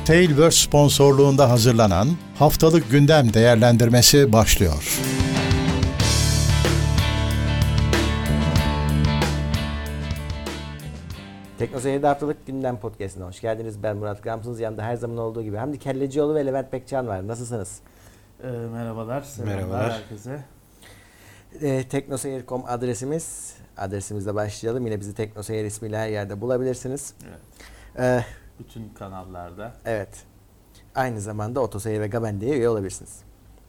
Tailverse sponsorluğunda hazırlanan Haftalık Gündem Değerlendirmesi başlıyor. Teknoseyir'de Haftalık Gündem Podcast'ına hoş geldiniz. Ben Murat Gamsız. Yanımda her zaman olduğu gibi Hamdi Kellecioğlu ve Levent Pekcan var. Nasılsınız? Merhabalar, selamlar herkese. Teknoseyir.com adresimizle başlayalım. Yine bizi Teknoseyir ismiyle her yerde bulabilirsiniz. Evet. Bütün kanallarda. Evet. Aynı zamanda Otoseyir ve Gabende'ye üye olabilirsiniz.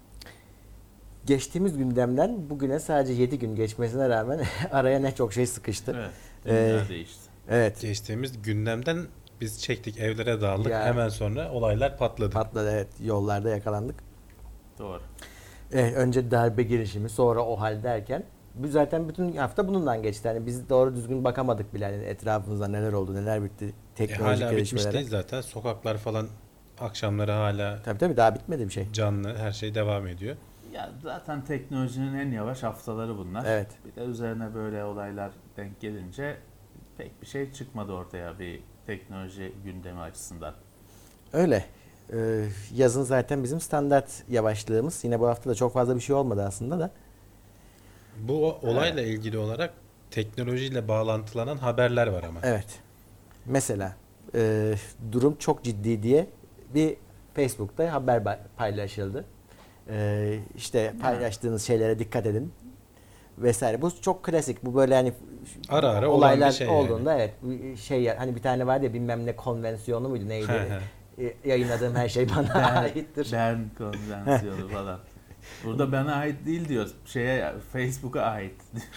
Geçtiğimiz gündemden bugüne sadece 7 gün geçmesine rağmen araya ne çok şey sıkıştı. Evet. Dünya değişti. Evet. Geçtiğimiz gündemden biz çektik, evlere dağıldık. Ya, hemen sonra olaylar patladı. evet. Yollarda yakalandık. Doğru. Önce darbe girişimi, sonra o hal derken biz zaten bütün hafta bunundan geçti. Yani biz doğru düzgün bakamadık bile. Yani etrafımızda neler oldu, neler bitti. Teknolojik Hala bitmiş gelişmelere. değil zaten. Sokaklar falan akşamları hala Tabii daha bitmedi bir şey. canlı, her şey devam ediyor. Ya zaten teknolojinin en yavaş haftaları bunlar. Evet. Bir de üzerine böyle olaylar denk gelince pek bir şey çıkmadı ortaya bir teknoloji gündemi açısından. Öyle. Yazın zaten bizim standart yavaşlığımız. Yine bu hafta da çok fazla bir şey olmadı aslında da. Bu olayla ilgili olarak teknolojiyle bağlantılanan haberler var ama. Evet. Mesela durum çok ciddi diye bir Facebook'ta haber paylaşıldı. İşte paylaştığınız şeylere dikkat edin vesaire. Bu çok klasik. Bu böyle hani Ara ara olaylar olan bir şey olduğunda yani. evet şey hani bir tane vardı ya bilmem ne konvansiyonu muydu neydi? Yayınladığım her şey bana aittir. Bern konvansiyonu falan. Burada bana ait değil diyor. Facebook'a ait.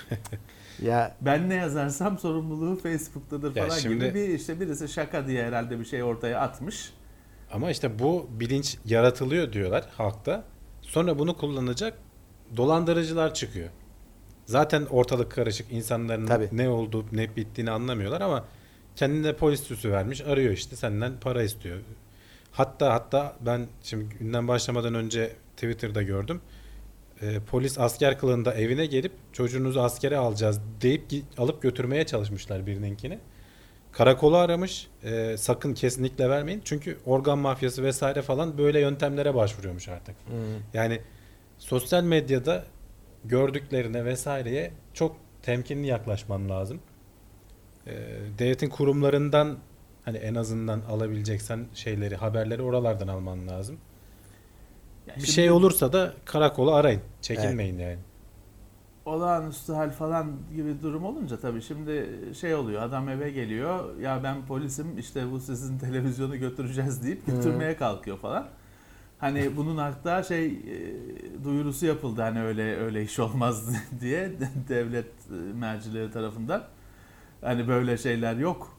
Ya ben ne yazarsam sorumluluğu Facebook'tadır Ya falan şimdi, gibi işte birisi şaka diye herhalde bir şey ortaya atmış. Ama işte bu bilinç yaratılıyor diyorlar halkta. Sonra bunu kullanacak dolandırıcılar çıkıyor. Zaten ortalık karışık. İnsanların ne olduğu, ne bittiğini anlamıyorlar ama kendine polis süsü vermiş. Arıyor işte senden para istiyor. Hatta ben şimdi günden başlamadan önce Twitter'da gördüm. Polis asker kılığında evine gelip çocuğunuzu askere alacağız deyip alıp götürmeye çalışmışlar birininkini. Karakolu aramış. Sakın kesinlikle vermeyin. Çünkü organ mafyası vesaire falan böyle yöntemlere başvuruyormuş artık. Yani sosyal medyada gördüklerine vesaireye çok temkinli yaklaşman lazım. Devletin kurumlarından hani en azından alabileceksen şeyleri, haberleri oralardan alman lazım. Ya bir şey olursa da karakolu arayın. Çekinmeyin yani. Olağanüstü hal falan gibi durum olunca tabii şimdi şey oluyor. Adam eve geliyor. Ya ben polisim işte bu sizin televizyonu götüreceğiz deyip götürmeye kalkıyor falan. Hani bunun hatta duyurusu yapıldı hani öyle iş olmaz diye devlet mercileri tarafından. Hani böyle şeyler yok.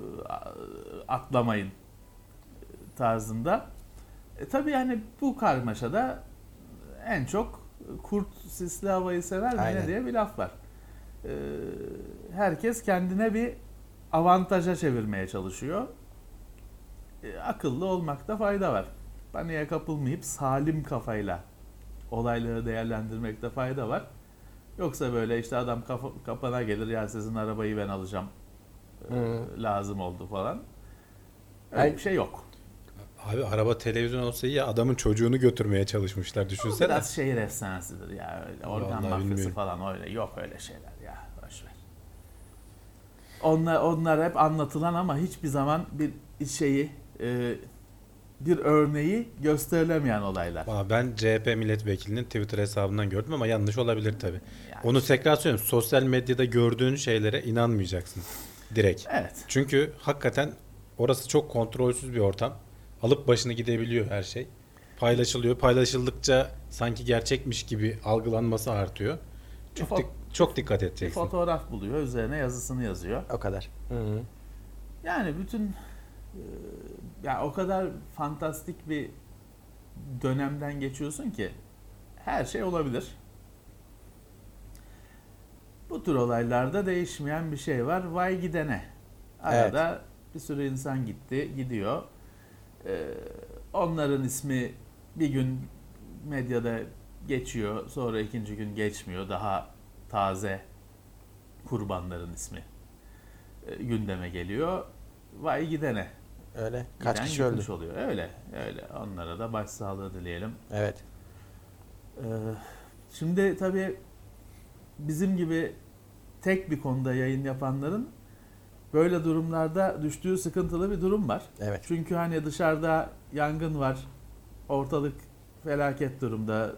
Atlamayın tarzında. Tabii yani bu karmaşada en çok kurt sisli havayı sever mi ne diye bir laf var. Herkes kendine bir avantaja çevirmeye çalışıyor. Akıllı olmakta fayda var. Paniğe kapılmayıp salim kafayla olayları değerlendirmekte fayda var. Yoksa böyle işte adam kapana gelir ya sizin arabayı ben alacağım lazım oldu falan. Öyle bir şey yok. Abi araba televizyon olsa iyi ya adamın çocuğunu götürmeye çalışmışlar düşünsene. O biraz şehir efsanesidir ya öyle organ mafyası falan öyle yok öyle şeyler ya boşver. Onlar hep anlatılan ama hiçbir zaman bir örneği gösterilemeyen olaylar. Ben CHP milletvekilinin Twitter hesabından gördüm ama yanlış olabilir tabii. Yani onu tekrar söylüyorum. Sosyal medyada gördüğün şeylere inanmayacaksın direkt. Evet. Çünkü hakikaten orası çok kontrolsüz bir ortam. Alıp başını gidebiliyor her şey. Paylaşılıyor. Paylaşıldıkça sanki gerçekmiş gibi algılanması artıyor. Çok dikkat edeceksin. Bir fotoğraf buluyor, üzerine yazısını yazıyor. o kadar. Yani bütün ya o kadar fantastik bir dönemden geçiyorsun ki her şey olabilir. Bu tür olaylarda değişmeyen bir şey var. Vay gidene. Arada bir sürü insan gidiyor. Onların ismi bir gün medyada geçiyor, sonra ikinci gün geçmiyor. Daha taze kurbanların ismi gündeme geliyor. Vay gidene. Öyle. Kaç giden kişi öldü? gitmiş oluyor. Öyle. Onlara da başsağlığı dileyelim. Evet. Şimdi tabii bizim gibi tek bir konuda yayın yapanların böyle durumlarda düştüğü sıkıntılı bir durum var. Evet. Çünkü hani dışarıda yangın var, ortalık felaket durumda,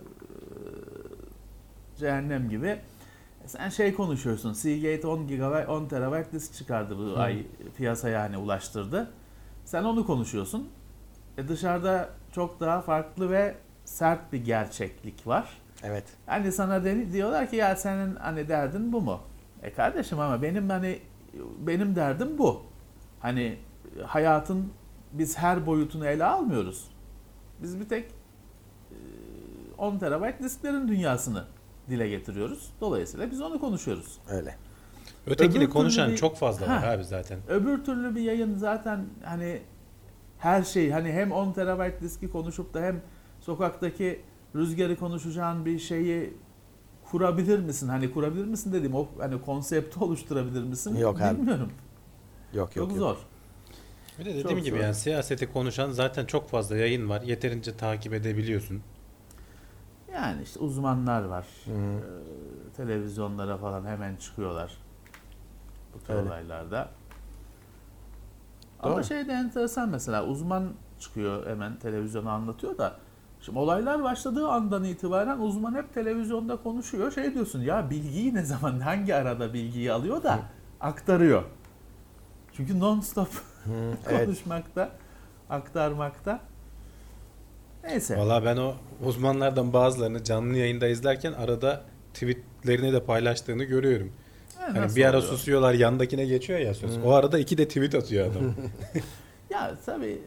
cehennem gibi. Sen konuşuyorsun, Seagate 10 GB, 10 TB disk çıkardı bu ay piyasaya hani ulaştırdı. Sen onu konuşuyorsun. Dışarıda çok daha farklı ve sert bir gerçeklik var. Evet. Hani sana diyorlar ki ya senin hani derdin bu mu? Kardeşim ama benim derdim bu. Hani hayatın biz her boyutunu ele almıyoruz. Biz bir tek 10 TB disklerin dünyasını dile getiriyoruz. Dolayısıyla biz onu konuşuyoruz. Öyle. Ötekini Öbür konuşan türlü çok fazla var abi zaten. Öbür türlü bir yayın zaten hani her şey hani hem 10 TB diski konuşup da hem sokaktaki rüzgarı konuşacağın bir şeyi kurabilir misin? Hani kurabilir misin dediğim o hani konsepti oluşturabilir misin? Yok abi. Bilmiyorum. Yok. Çok zor. Bir de dediğim Çok gibi zor. yani siyaseti konuşan zaten çok fazla yayın var. Yeterince takip edebiliyorsun. Yani işte uzmanlar var. Televizyonlara falan hemen çıkıyorlar. Bu tür Öyle. olaylarda. Doğru. Ama şey de enteresan mesela uzman çıkıyor hemen televizyona anlatıyor da şimdi olaylar başladığı andan itibaren uzman hep televizyonda konuşuyor. Şey diyorsun ya bilgiyi ne zaman hangi arada bilgiyi alıyor da aktarıyor. Çünkü non-stop Evet. konuşmakta, aktarmakta. Neyse. Valla ben o uzmanlardan bazılarını canlı yayında izlerken arada tweetlerini de paylaştığını görüyorum. Hani Nasıl bir ara oluyor? susuyorlar yandakine geçiyor ya söz. O arada 2 de tweet atıyor adam. Ya tabii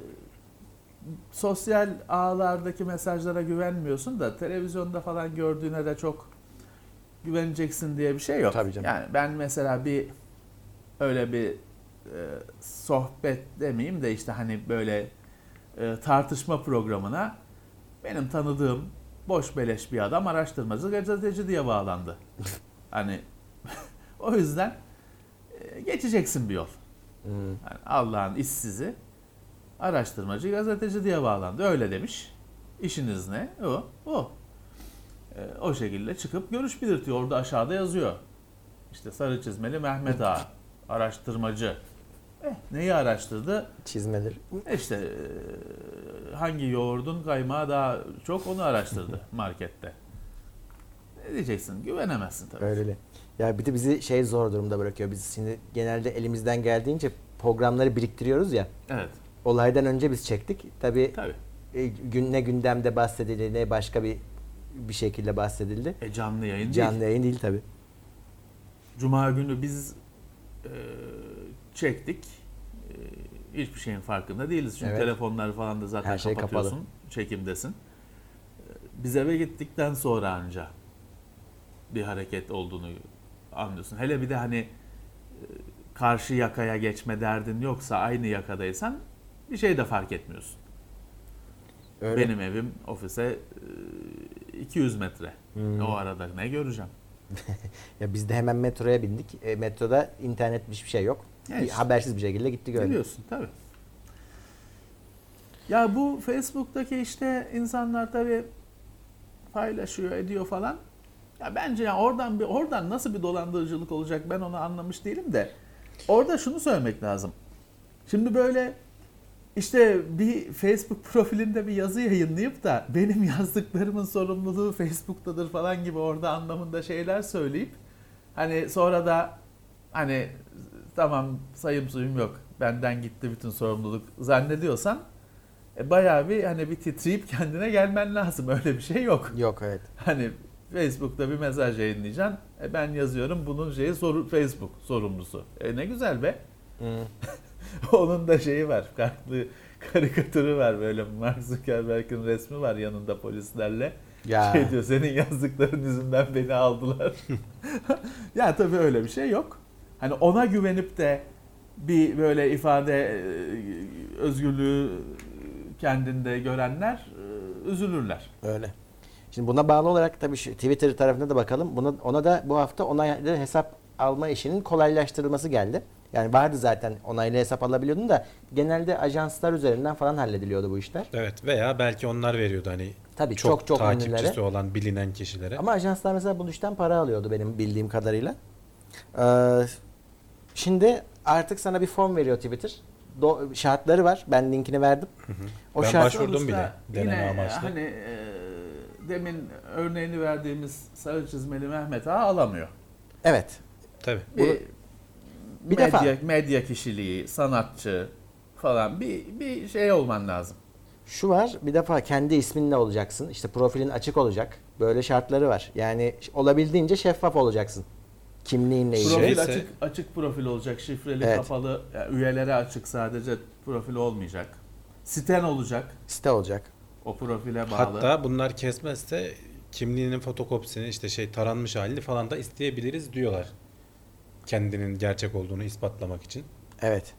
sosyal ağlardaki mesajlara güvenmiyorsun da televizyonda falan gördüğüne de çok güveneceksin diye bir şey yok. Tabii canım. Yani ben mesela öyle bir sohbet demeyeyim de işte hani böyle tartışma programına benim tanıdığım boş beleş bir adam araştırmacı gazeteci diye bağlandı. Hani o yüzden geçeceksin bir yol. Yani Allah'ın işsizi araştırmacı gazeteci diye bağlandı. Öyle demiş. İşiniz ne? O. O şekilde çıkıp görüş belirtiyor. Orada aşağıda yazıyor. İşte sarı çizmeli Mehmet Ağa. Araştırmacı. Neyi araştırdı? Çizmeler. İşte hangi yoğurdun kaymağı daha çok onu araştırdı markette. Ne diyeceksin? Güvenemezsin tabii. Öyle. Ya bir de bizi zor durumda bırakıyor. Biz şimdi genelde elimizden geldiğince programları biriktiriyoruz ya. Evet. Olaydan önce biz çektik. Tabii. Tabii. Ne gündemde bahsedildi ne başka bir şekilde bahsedildi. Canlı yayın Canlı değil. yayın değil tabii. Cuma günü biz çektik. Hiçbir şeyin farkında değiliz. Çünkü Evet. telefonları falan da zaten Her şey kapatıyorsun. kapalı. Çekimdesin. Biz eve gittikten sonra anca bir hareket olduğunu anlıyorsun. Hele bir de hani karşı yakaya geçme derdin yoksa aynı yakadaysan bir şey de fark etmiyorsun. Öyle. Benim evim ofise 200 metre. O arada ne göreceğim? Ya biz de hemen metroya bindik. Metroda internet hiçbir şey yok. Ya işte. Habersiz bir şekilde gitti gördük. Biliyorsun tabii. Ya bu Facebook'taki işte insanlar tabii paylaşıyor, ediyor falan. Ya bence ya oradan nasıl bir dolandırıcılık olacak ben onu anlamış değilim de. Orada şunu söylemek lazım. Şimdi böyle işte bir Facebook profilinde bir yazı yayınlayıp da benim yazdıklarımın sorumluluğu Facebook'tadır falan gibi orada anlamında şeyler söyleyip hani sonra da hani tamam sayım suyum yok benden gitti bütün sorumluluk zannediyorsan bayağı bir hani bir titreyip kendine gelmen lazım. Öyle bir şey yok. Yok evet. Hani Facebook'ta bir mesaj yayınlayacaksın. Ben yazıyorum bunun Facebook sorumlusu. Ne güzel be. Onun da şeyi var. Farklı karikatürü var böyle. Mark Zuckerberg'in resmi var yanında polislerle. Ya. Şey diyor senin yazdıkların yüzünden beni aldılar. Ya tabii öyle bir şey yok. Hani ona güvenip de bir böyle ifade özgürlüğü kendinde görenler üzülürler. Öyle. Şimdi buna bağlı olarak tabii şu Twitter tarafına da bakalım. Ona da bu hafta onaylı hesap alma işinin kolaylaştırılması geldi. Yani vardı zaten, onaylı hesap alabiliyordun da genelde ajanslar üzerinden falan hallediliyordu bu işler. Evet, veya belki onlar veriyordu hani Tabii çok çok takipçisi ünlülere. olan bilinen kişilere. Ama ajanslar mesela bu işten para alıyordu benim bildiğim kadarıyla. Ee, Şimdi artık sana bir form veriyor Twitter. Şartları var. Ben linkini verdim. O Ben şart başvurdum Sonuçta bile deneme yine amaçlı. hani demin örneğini verdiğimiz sarı çizmeli Mehmet Ağa alamıyor. Evet. Tabii. Bir defa. Medya kişiliği, sanatçı falan bir şey olman lazım. Şu var, bir defa kendi isminle olacaksın. İşte profilin açık olacak. Böyle şartları var. Yani olabildiğince şeffaf olacaksın. Kimliğinle ilgili. Profil Şeyse- açık profil olacak, şifreli, Evet. kapalı, yani üyelere açık, sadece profil olmayacak. Siten olacak, Site olacak. o profile bağlı. Hatta bunlar kesmezse kimliğinin fotokopisini işte taranmış halini falan da isteyebiliriz diyorlar. Kendinin gerçek olduğunu ispatlamak için. Evet.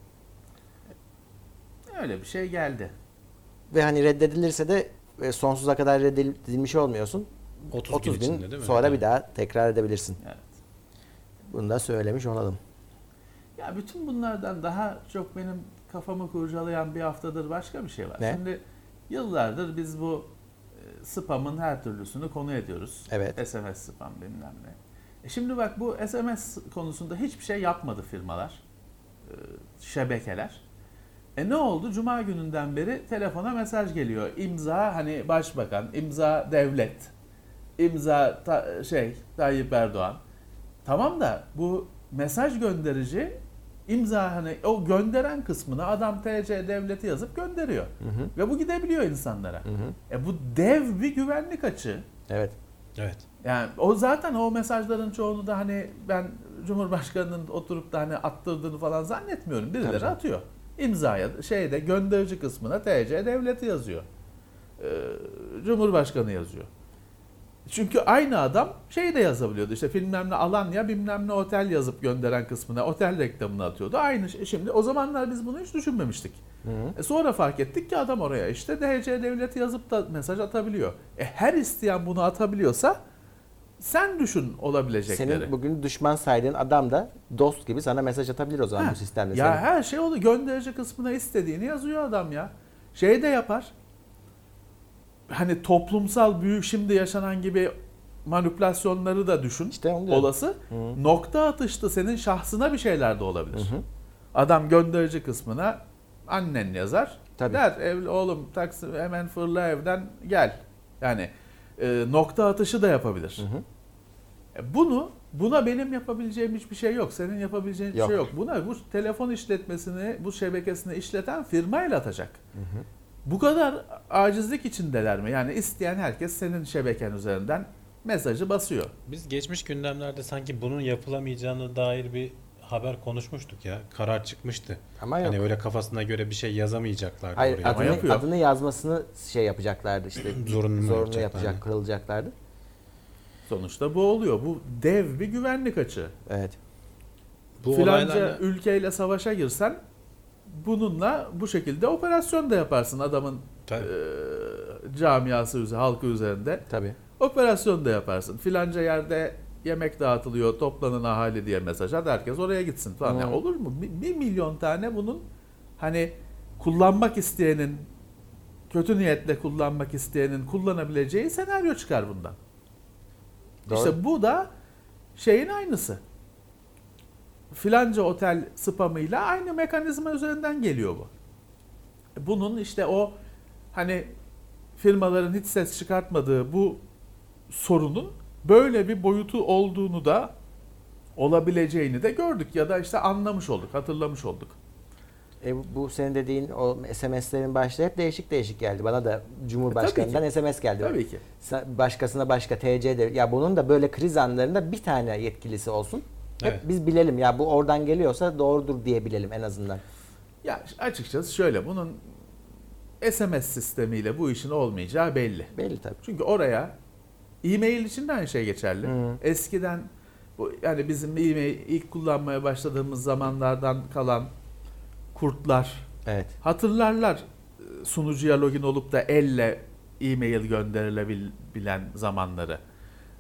Öyle bir şey geldi. Ve hani reddedilirse de sonsuza kadar reddedilmiş olmuyorsun. 30 gün içinde değil mi? sonra Evet. bir daha tekrar edebilirsin. Evet. Bunu da söylemiş olalım. Ya bütün bunlardan daha çok benim kafamı kurcalayan bir haftadır başka bir şey var. Ne? Şimdi yıllardır biz bu spamın her türlüsünü konu ediyoruz. Evet. SMS spam bilmem ne. Şimdi bak, bu SMS konusunda hiçbir şey yapmadı firmalar, şebekeler. Ne oldu? Cuma gününden beri telefona mesaj geliyor. İmza hani başbakan, imza devlet, imza Tayyip Erdoğan. Tamam da bu mesaj gönderici imza, hani o gönderen kısmına adam TC devleti yazıp gönderiyor. Ve bu gidebiliyor insanlara. Bu dev bir güvenlik açığı. Evet. Evet. Yani o zaten o mesajların çoğunu da hani ben Cumhurbaşkanı'nın oturup da hani attırdığını falan zannetmiyorum. Birileri Tabii canım. atıyor. İmzaya gönderici kısmına TC devleti yazıyor. Cumhurbaşkanı yazıyor. Çünkü aynı adam de yazabiliyordu. İşte bilmem ne Alanya bilmem ne otel yazıp gönderen kısmına otel reklamını atıyordu. Aynı şey. Şimdi o zamanlar biz bunu hiç düşünmemiştik. Sonra fark ettik ki adam oraya işte DC devleti yazıp da mesaj atabiliyor. Her isteyen bunu atabiliyorsa sen düşün olabilecekleri. Senin bugün düşman saydığın adam da dost gibi sana mesaj atabilir o zaman bu sistemde. Ya Senin. her şey oluyor. Gönderici kısmına istediğini yazıyor adam ya. De yapar. Hani toplumsal büyük şimdi yaşanan gibi manipülasyonları da düşün. İşte onu diyorum. Olası. Nokta atışta senin şahsına bir şeyler de olabilir. Adam gönderici kısmına annen yazar. Tabii. Der oğlum taksi hemen fırla evden gel. Yani nokta atışı da yapabilir. Buna benim yapabileceğim hiçbir şey yok. Senin yapabileceğin hiçbir Yok. şey yok. Buna bu telefon işletmesini, bu şebekesini işleten firmayla atacak. Bu kadar acizlik içindeler mi? Yani isteyen herkes senin şebeken üzerinden mesajı basıyor. Biz geçmiş gündemlerde sanki bunun yapılamayacağına dair bir haber konuşmuştuk ya. Karar çıkmıştı. Ama yok. Hani öyle kafasına göre bir şey yazamayacaklardı Hayır, oraya. yapıyor. adını yazmasını yapacaklardı işte. Zorunlu Zorunlu yapacaklardı. kılacaklardı. Sonuçta bu oluyor. Bu dev bir güvenlik açığı. Evet. Bu Filanca olaylarla ülkeyle savaşa girsen bununla bu şekilde operasyon da yaparsın adamın Tabii. camiası, halkı üzerinde. Tabii. Operasyon da yaparsın. Filanca yerde yemek dağıtılıyor, toplanın ahali diye mesaj at, herkes oraya gitsin falan. Yani olur mu? 1 milyon tane bunun hani kullanmak isteyenin, kötü niyetle kullanmak isteyenin kullanabileceği senaryo çıkar bundan. Doğru. İşte bu da şeyin aynısı. Filanca otel spamıyla aynı mekanizma üzerinden geliyor bu. Bunun işte o hani firmaların hiç ses çıkartmadığı bu sorunun böyle bir boyutu olduğunu da olabileceğini de gördük ya da işte anlamış olduk, hatırlamış olduk. Bu senin dediğin o SMS'lerin başta hep değişik değişik geldi. Bana da Cumhurbaşkanı'ndan SMS geldi. Tabii ki. Başkasına başka TC'de. Ya bunun da böyle kriz anlarında bir tane yetkilisi olsun. Hep Evet. biz bilelim ya bu oradan geliyorsa doğrudur diyebilelim en azından. Ya açıkçası şöyle, bunun SMS sistemiyle bu işin olmayacağı belli. Belli tabii. Çünkü oraya e-mail için de aynı şey geçerli. Eskiden bu yani bizim e-mail ilk kullanmaya başladığımız zamanlardan kalan kurtlar Evet. hatırlarlar, sunucuya login olup da elle e-mail gönderilebilen zamanları.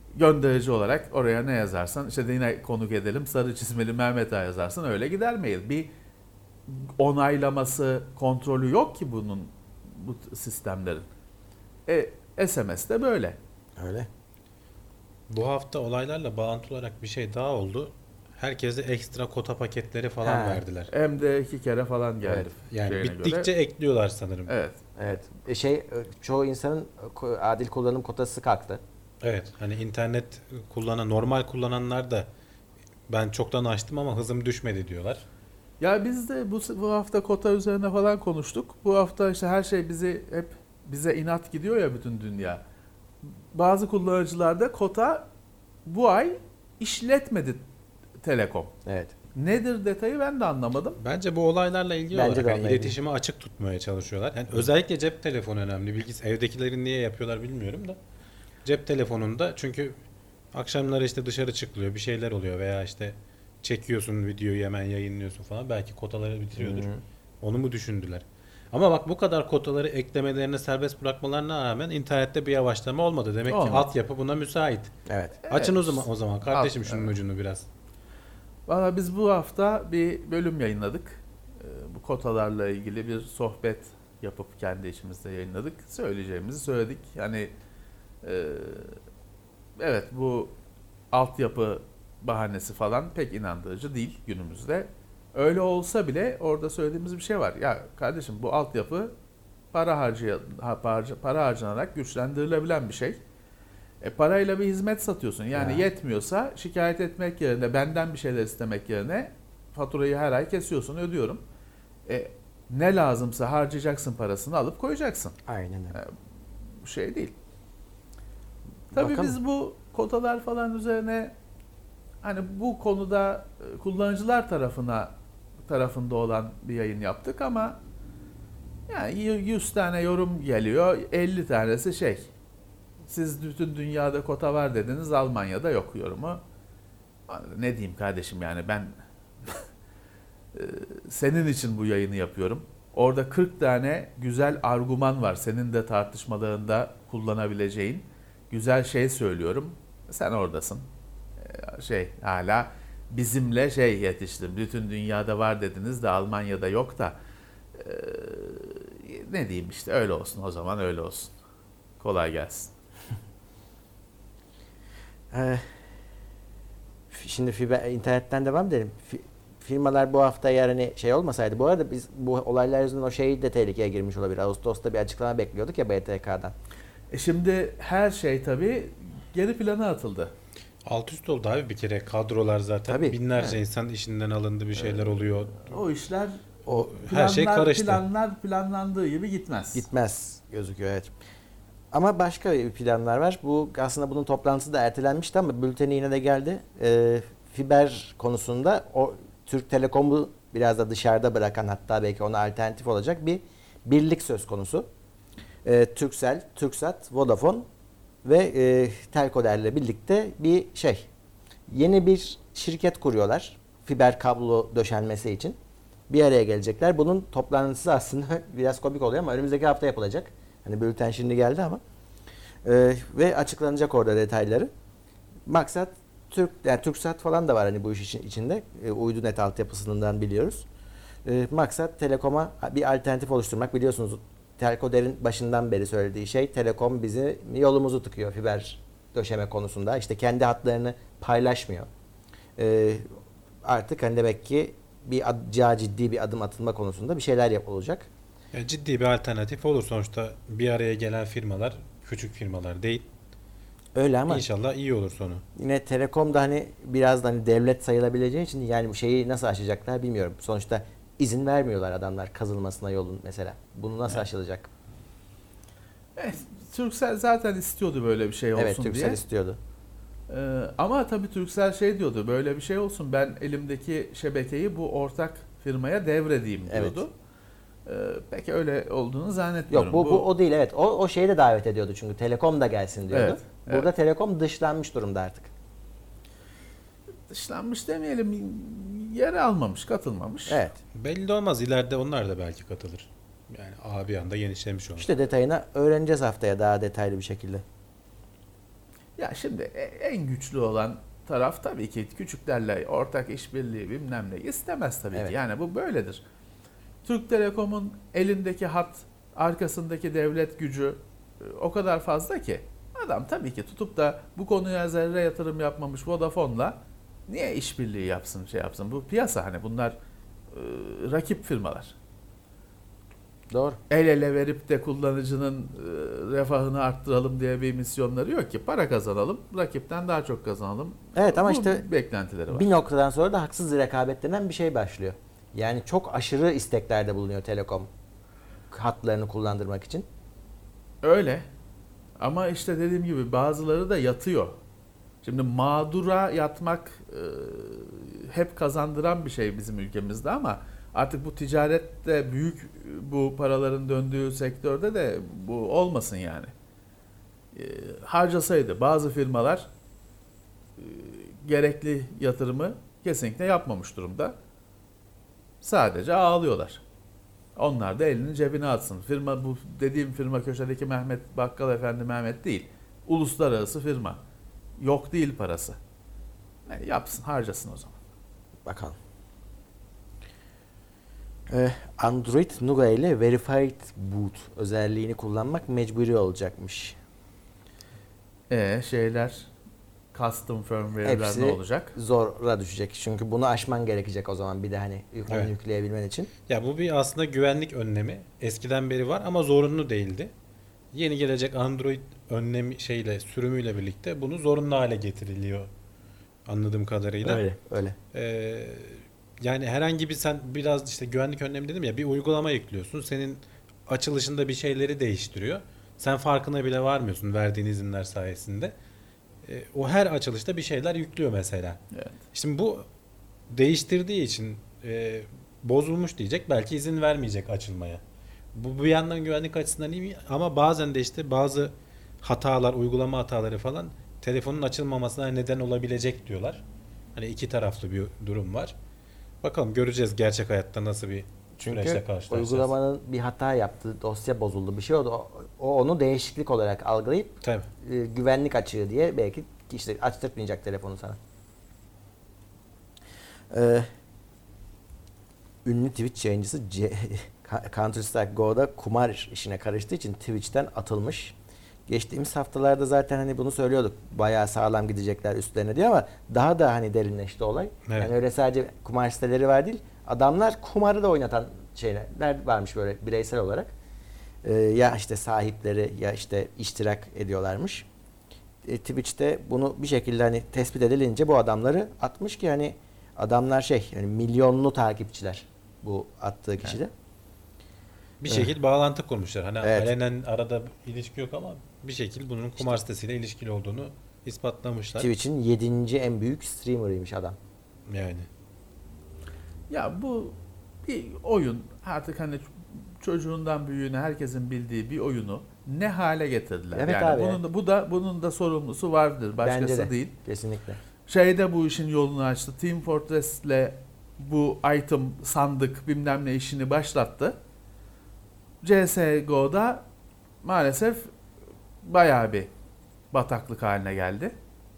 gönderici olarak oraya ne yazarsan, işte yine konuk edelim, sarı çizmeli Mehmet Ağa yazarsan öyle gider mail. Bir onaylaması, kontrolü yok ki bunun, bu sistemlerin. SMS de böyle. Öyle. Bu hafta olaylarla bağlantılı olarak bir şey daha oldu. Herkese ekstra kota paketleri falan verdiler. Hem de 2 kere falan geldi. Evet. Yani şeyine bittikçe göre. ekliyorlar sanırım. Evet. Evet. Çoğu insanın adil kullanım kotası kalktı. Evet. Hani internet normal kullananlar da ben çoktan açtım ama hızım düşmedi diyorlar. Ya biz de bu hafta kota üzerine falan konuştuk. Bu hafta işte her şey bize inat gidiyor ya, bütün dünya. Bazı kullanıcılarda kota bu ay işletmedi Telekom. Evet. Nedir detayı ben de anlamadım. Bence bu olaylarla ilgili Bence olarak de hani onunla iletişimi açık tutmaya çalışıyorlar. Yani özellikle cep telefonu önemli. Evdekilerin niye yapıyorlar bilmiyorum da. Cep telefonunda çünkü akşamları işte dışarı çıkılıyor, bir şeyler oluyor veya işte çekiyorsun videoyu hemen yayınlıyorsun falan. Belki kotaları bitiriyordur. Hı-hı. Onu mu düşündüler? Ama bak bu kadar kotaları eklemelerine, serbest bırakmalarına rağmen internette bir yavaşlama olmadı. Demek ki Olmadı. altyapı buna müsait. Evet. Açın o zaman kardeşim şunun Evet. ucunu biraz. Valla biz bu hafta bir bölüm yayınladık. Bu kotalarla ilgili bir sohbet yapıp kendi içimizde yayınladık. Söyleyeceğimizi söyledik. Yani evet, bu altyapı bahanesi falan pek inandırıcı değil günümüzde. Öyle olsa bile orada söylediğimiz bir şey var. Ya kardeşim, bu altyapı para harcanarak güçlendirilebilen bir şey. Parayla bir hizmet satıyorsun. Yani yetmiyorsa şikayet etmek yerine, benden bir şeyler istemek yerine faturayı her ay kesiyorsun, ödüyorum. Ne lazımsa harcayacaksın, parasını alıp koyacaksın. Aynen öyle. Bu şey değil. Tabii Bakalım. biz bu kotalar falan üzerine, hani bu konuda kullanıcılar tarafında olan bir yayın yaptık ama yani 100 tane yorum geliyor, 50 tanesi siz bütün dünyada kota var dediniz, Almanya'da yok yorumu. Ne diyeyim kardeşim, yani ben senin için bu yayını yapıyorum. Orada 40 tane güzel argüman var, senin de tartışmalarında kullanabileceğin güzel şey söylüyorum. Sen oradasın. Hala bizimle yetiştim. Bütün dünyada var dediniz de Almanya'da yok da ne diyeyim, işte öyle olsun, o zaman öyle olsun. Kolay gelsin. Şimdi internetten devam edelim. Firmalar bu hafta eğer olmasaydı, bu arada biz bu olaylar yüzünden o de tehlikeye girmiş olabilir. Ağustos'ta bir açıklama bekliyorduk ya BTK'dan. Şimdi her şey tabii geri plana atıldı. Alt üst oldu abi bir kere, kadrolar zaten Tabii. binlerce insan işinden alındı, bir şeyler oluyor. O işler, Her şey karıştı. planlandığı gibi gitmez. Gitmez gözüküyor, evet. Ama başka planlar var. Bu aslında bunun toplantısı da ertelenmişti ama bülteni yine de geldi. Fiber konusunda o Türk Telekom'u biraz da dışarıda bırakan, hatta belki ona alternatif olacak bir birlik söz konusu. Turkcell, Turksat, Vodafone ve Telkoler'le birlikte yeni bir şirket kuruyorlar. Fiber kablo döşenmesi için. Bir araya gelecekler. Bunun toplantısı aslında biraz komik oluyor ama önümüzdeki hafta yapılacak. Hani bülten şimdi geldi ama. Ve açıklanacak orada detayları. Maksat Turksat falan da var hani bu iş içinde. Uydunet altyapısından biliyoruz. Maksat Telekom'a bir alternatif oluşturmak. Biliyorsunuz Telkoder'in başından beri söylediği Telekom bizi yolumuzu tıkıyor fiber döşeme konusunda. İşte kendi hatlarını paylaşmıyor. Artık demek ki ciddi bir adım atılma konusunda bir şeyler olacak. Yani ciddi bir alternatif olur sonuçta, bir araya gelen firmalar küçük firmalar değil. Öyle ama İnşallah iyi olur sonu. yine Telekom da biraz da devlet sayılabileceği için yani bu şeyi nasıl aşacaklar bilmiyorum. Sonuçta izin vermiyorlar adamlar kazılmasına yolun mesela. Bunu nasıl aşılacak? Turkcell zaten istiyordu böyle bir şey olsun Evet, diye. Turkcell istiyordu. Ama tabii Turkcell diyordu, böyle bir şey olsun, ben elimdeki şebekeyi bu ortak firmaya devredeyim diyordu. Peki öyle olduğunu zannetmiyorum. Yok bu o değil, evet. O şeyi de davet ediyordu çünkü Telekom da gelsin diyordu. Evet, Burada Telekom dışlanmış durumda artık. Dışlanmış demeyelim, yer almamış, katılmamış. Evet. Belli de olmaz, ileride onlar da belki katılır. Yani bir anda genişlemiş olur. İşte detayını öğreneceğiz haftaya daha detaylı bir şekilde. Ya şimdi en güçlü olan taraf tabii ki küçüklerle ortak işbirliği bilmem ne istemez tabii ki. Yani bu böyledir. Türk Telekom'un elindeki hat, arkasındaki devlet gücü o kadar fazla ki adam tabii ki tutup da bu konuya zerre yatırım yapmamış Vodafone'la niye işbirliği yapsın, şey yapsın? Bu piyasa, hani bunlar rakip firmalar. Doğru. El ele verip de kullanıcının refahını arttıralım diye bir misyonları yok ki. Para kazanalım, rakipten daha çok kazanalım. Evet ama Bu işte beklentileri var. bir noktadan sonra da haksız rekabet denen bir şey başlıyor. Yani çok aşırı isteklerde bulunuyor Telekom hatlarını kullandırmak için. Öyle. Ama işte dediğim gibi bazıları da yatıyor. Şimdi mağdura yatmak hep kazandıran bir şey bizim ülkemizde ama artık bu ticarette büyük bu paraların döndüğü sektörde de bu olmasın yani. Harcasaydı bazı firmalar gerekli yatırımı kesinlikle yapmamış durumda. Sadece ağlıyorlar. Onlar da elinin cebine atsın. Firma, bu dediğim firma köşedeki Mehmet Bakkal Efendi Mehmet değil. Uluslararası firma. Yok değil parası. Yani yapsın, harcasın o zaman. Bakalım. Android Nougat ile Verified Boot özelliğini kullanmak mecburi olacakmış. Şeyler custom firmware'ler Hepsi ne olacak? zora düşecek. Çünkü bunu aşman gerekecek o zaman bir de hani Evet. yükleyebilmen için. Ya bu bir aslında güvenlik önlemi. Eskiden beri var ama zorunlu değildi. Yeni gelecek Android önlemi sürümüyle birlikte bunu zorunlu hale getiriliyor. Anladığım kadarıyla. Öyle. Yani herhangi bir, sen biraz işte güvenlik önlemi dedim ya, bir uygulama yüklüyorsun. Senin açılışında bir şeyleri değiştiriyor. Sen farkına bile varmıyorsun verdiğin izinler sayesinde. O her açılışta bir şeyler yüklüyor mesela. Evet. Şimdi bu değiştirdiği için bozulmuş diyecek, belki izin vermeyecek açılmaya. Bu bir yandan güvenlik açısından iyi ama bazen de işte bazı hatalar, uygulama hataları falan telefonun açılmamasına neden olabilecek diyorlar. Hani iki taraflı bir durum var. Bakalım, göreceğiz gerçek hayatta nasıl bir süreçle Çünkü karşılaşacağız. uygulamanın bir hata yaptı, dosya bozuldu, bir şey oldu. O onu değişiklik olarak algılayıp Tabii. güvenlik açığı diye belki işte açtırtmayacak telefonu sana. Ünlü Twitch yayıncısı Counter Strike Go'da kumar işine karıştığı için Twitch'ten atılmış. Geçtiğimiz haftalarda zaten hani bunu söylüyorduk. Bayağı sağlam gidecekler üstlerine diye ama daha da hani derinleşti olay. Evet. Yani öyle sadece kumar siteleri var değil. Adamlar kumarı da oynatan şeyler varmış böyle bireysel olarak. Ya işte sahipleri ya işte iştirak ediyorlarmış. Twitch'te bunu bir şekilde hani tespit edilince bu adamları atmış ki hani adamlar yani milyonlu takipçiler bu attığı kişide. Bir şekilde bağlantı kurmuşlar. Hani Evet. alenen arada ilişki yok ama bir şekilde bunun kumar sitesiyle ilişkili olduğunu ispatlamışlar. Twitch'in 7. en büyük streamer'ıymış adam. Yani. Ya bu bir oyun, artık hani çocuğundan büyüğüne herkesin bildiği bir oyunu ne hale getirdiler. Evet yani abi. bunun da sorumlusu vardır. Başkası Bence de. değil. Kesinlikle. Şeyde bu işin yolunu açtı. Team Fortress'le bu item, sandık bilmem ne işini başlattı. CSGO'da maalesef bayağı bir bataklık haline geldi.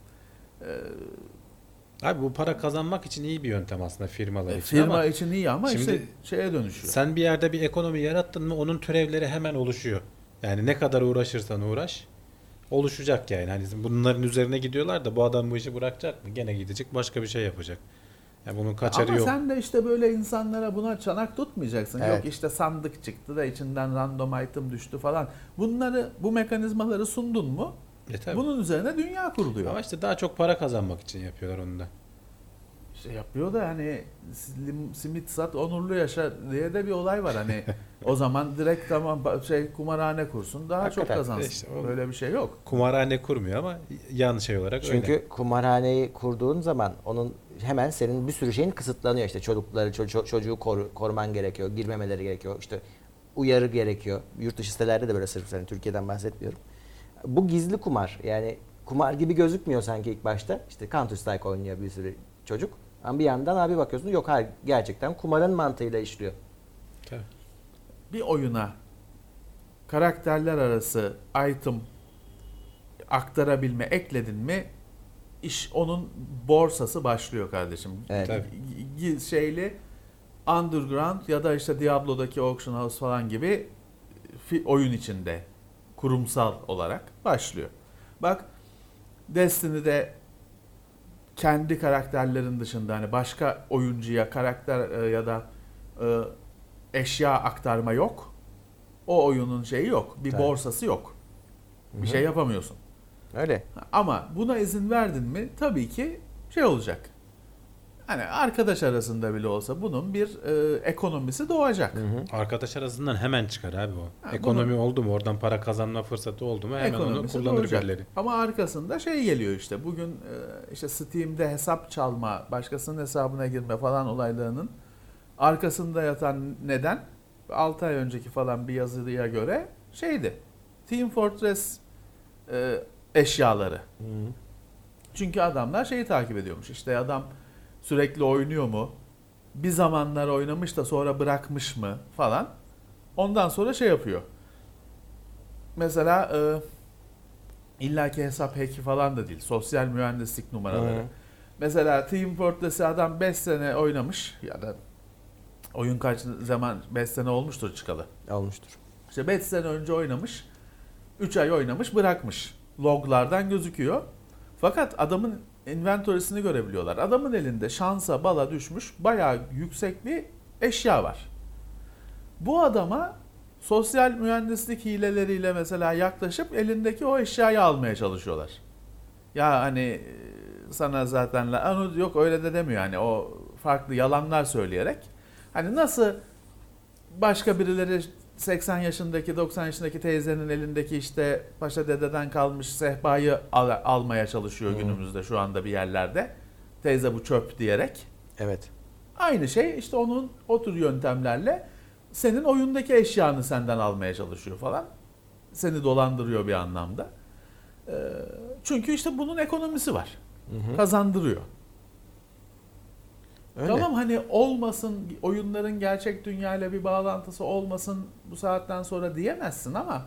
Abi bu para kazanmak için iyi bir yöntem aslında firmalar için Firma ama için iyi ama şimdi işte şeye dönüşüyor. sen bir yerde bir ekonomi yarattın mı onun türevleri hemen oluşuyor. Yani ne kadar uğraşırsan uğraş oluşacak yani. Hani bunların üzerine gidiyorlar da bu adam bu işi bırakacak mı? Gene gidecek başka bir şey yapacak. Yani bunun kaçarı Ama yok. sen de işte böyle insanlara buna çanak tutmayacaksın. Evet. Yok işte sandık çıktı da içinden random item düştü falan. Bu mekanizmaları sundun mu? Tabii. Bunun üzerine dünya kuruluyor. Ama işte daha çok para kazanmak için yapıyorlar onu da. İşte yapıyor da hani simit sat onurlu yaşa diye de bir olay var hani. O zaman direkt tamam kumarhane kursun daha Hakikaten. çok kazansın. İşte o- Böyle bir şey yok. Kumarhane kurmuyor ama yan şey olarak Çünkü öyle. kumarhaneyi kurduğun zaman onun hemen senin bir sürü şeyin kısıtlanıyor. İşte çocuğu koruman gerekiyor, girmemeleri gerekiyor. İşte uyarı gerekiyor. Yurt dışı sitelerde de böyle, sırf hani Türkiye'den bahsetmiyorum. Bu gizli kumar. Yani kumar gibi gözükmüyor sanki ilk başta. İşte Counter Strike oynuyor bir sürü çocuk. Ama bir yandan abi bakıyorsun yok hayır gerçekten kumarın mantığıyla işliyor. Tabii. Bir oyuna karakterler arası item aktarabilme ekledin mi iş onun borsası başlıyor kardeşim. Evet. Şeyli underground ya da işte Diablo'daki Auction House falan gibi oyun içinde kurumsal olarak başlıyor. Bak Destiny'de kendi karakterlerin dışında hani başka oyuncuya karakter ya da eşya aktarma yok. O oyunun şeyi yok. Bir Tabii. borsası yok. Bir şey yapamıyorsun. Öyle. Ama buna izin verdin mi tabii ki şey olacak. Hani arkadaş arasında bile olsa bunun bir ekonomisi doğacak. Arkadaş arasından hemen çıkar abi o. Ha, Ekonomi oldu mu, oradan para kazanma fırsatı oldu mu hemen onu Ekonomisi kullanır doğacak. birileri. Ama arkasında şey geliyor işte. Bugün işte Steam'de hesap çalma, başkasının hesabına girme falan olaylarının arkasında yatan neden 6 ay önceki falan bir yazıya göre şeydi. Team Fortress eşyaları. Çünkü adamlar şeyi takip ediyormuş. İşte adam sürekli oynuyor mu? Bir zamanlar oynamış da sonra bırakmış mı falan. Ondan sonra şey yapıyor. Mesela illaki hesap hack'i falan da değil. Sosyal mühendislik numaraları. Mesela Team Fortress'i adam 5 sene oynamış ya da oyun kaç zaman 5 sene olmuştur çıkalı. Olmuştur. İşte 5 sene önce oynamış. 3 ay oynamış bırakmış. Loglardan gözüküyor. Fakat adamın inventory'sini görebiliyorlar. Adamın elinde şansa bala düşmüş bayağı yüksek bir eşya var. Bu adama sosyal mühendislik hileleriyle mesela yaklaşıp elindeki o eşyayı almaya çalışıyorlar. Ya hani sana zaten yok öyle de demiyor hani o farklı yalanlar söyleyerek. Hani nasıl başka birileri 80 yaşındaki 90 yaşındaki teyzenin elindeki işte paşa dededen kalmış sehpayı almaya çalışıyor günümüzde şu anda bir yerlerde. Teyze bu çöp diyerek. Evet. Aynı şey işte onun o tür yöntemlerle senin oyundaki eşyanı senden almaya çalışıyor falan. Seni dolandırıyor bir anlamda. Çünkü işte bunun ekonomisi var. Kazandırıyor. Öyle. Tamam hani olmasın oyunların gerçek dünyayla bir bağlantısı olmasın bu saatten sonra diyemezsin ama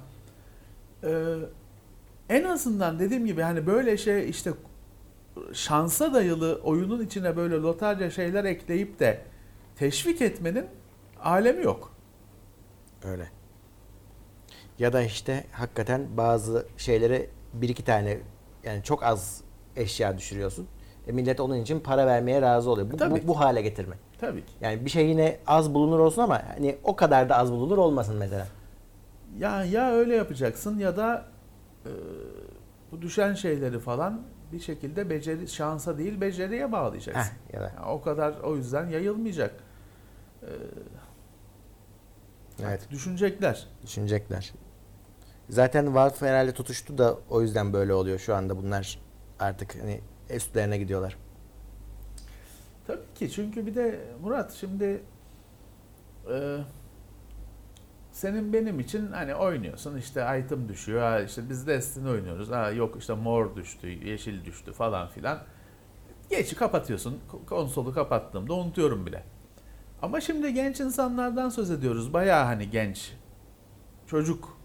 en azından dediğim gibi hani böyle şey işte şansa dayalı oyunun içine böyle lotarya şeyler ekleyip de teşvik etmenin alemi yok. Öyle. Ya da işte hakikaten bazı şeylere bir iki tane yani çok az eşya düşürüyorsun. Millet onun için para vermeye razı oluyor. Bu hale getirmek. Tabii ki. Yani bir şey yine az bulunur olsun ama hani o kadar da az bulunur olmasın mesela. Ya öyle yapacaksın ya da bu düşen şeyleri falan bir şekilde şansa değil beceriye bağlayacaksın. Ya da. O kadar o yüzden yayılmayacak. Evet. Düşünecekler. Zaten Valve herhalde tutuştu da o yüzden böyle oluyor şu anda bunlar artık hani üstlerine gidiyorlar. Tabii ki çünkü bir de Murat şimdi senin benim için hani oynuyorsun işte item düşüyor işte biz Destiny oynuyoruz yok işte mor düştü yeşil düştü falan filan geçi kapatıyorsun konsolu kapattığımda unutuyorum bile. Ama şimdi genç insanlardan söz ediyoruz bayağı hani genç çocuk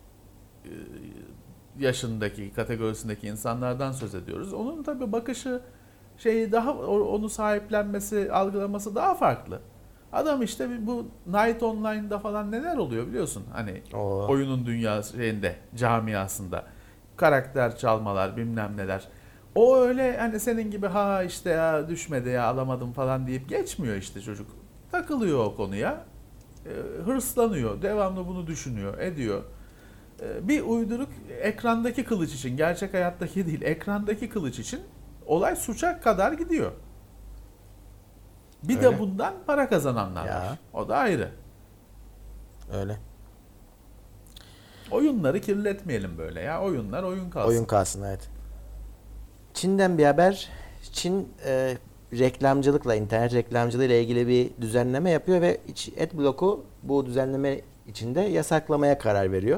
yaşındaki kategorisindeki insanlardan söz ediyoruz. Onun tabii bakışı şeyi daha onu sahiplenmesi, algılaması daha farklı. Adam işte bu Night Online'da falan neler oluyor biliyorsun? Hani oyunun dünyası şeyinde, camiasında karakter çalmalar, bilmem neler. O öyle hani senin gibi işte ya düşmedi ya alamadım falan deyip geçmiyor işte çocuk. Takılıyor o konuya. Hırslanıyor, devamlı bunu düşünüyor, ediyor. Bir uyduruk ekrandaki kılıç için, gerçek hayattaki değil, ekrandaki kılıç için olay suça kadar gidiyor. Bir Öyle. de bundan para kazananlar var. O da ayrı. Öyle. Oyunları kirletmeyelim böyle ya. Oyunlar oyun kalsın. Oyun kalsın evet. Çin'den bir haber. Çin reklamcılıkla, internet reklamcılığı ile ilgili bir düzenleme yapıyor ve Adblock'u bu düzenleme içinde yasaklamaya karar veriyor.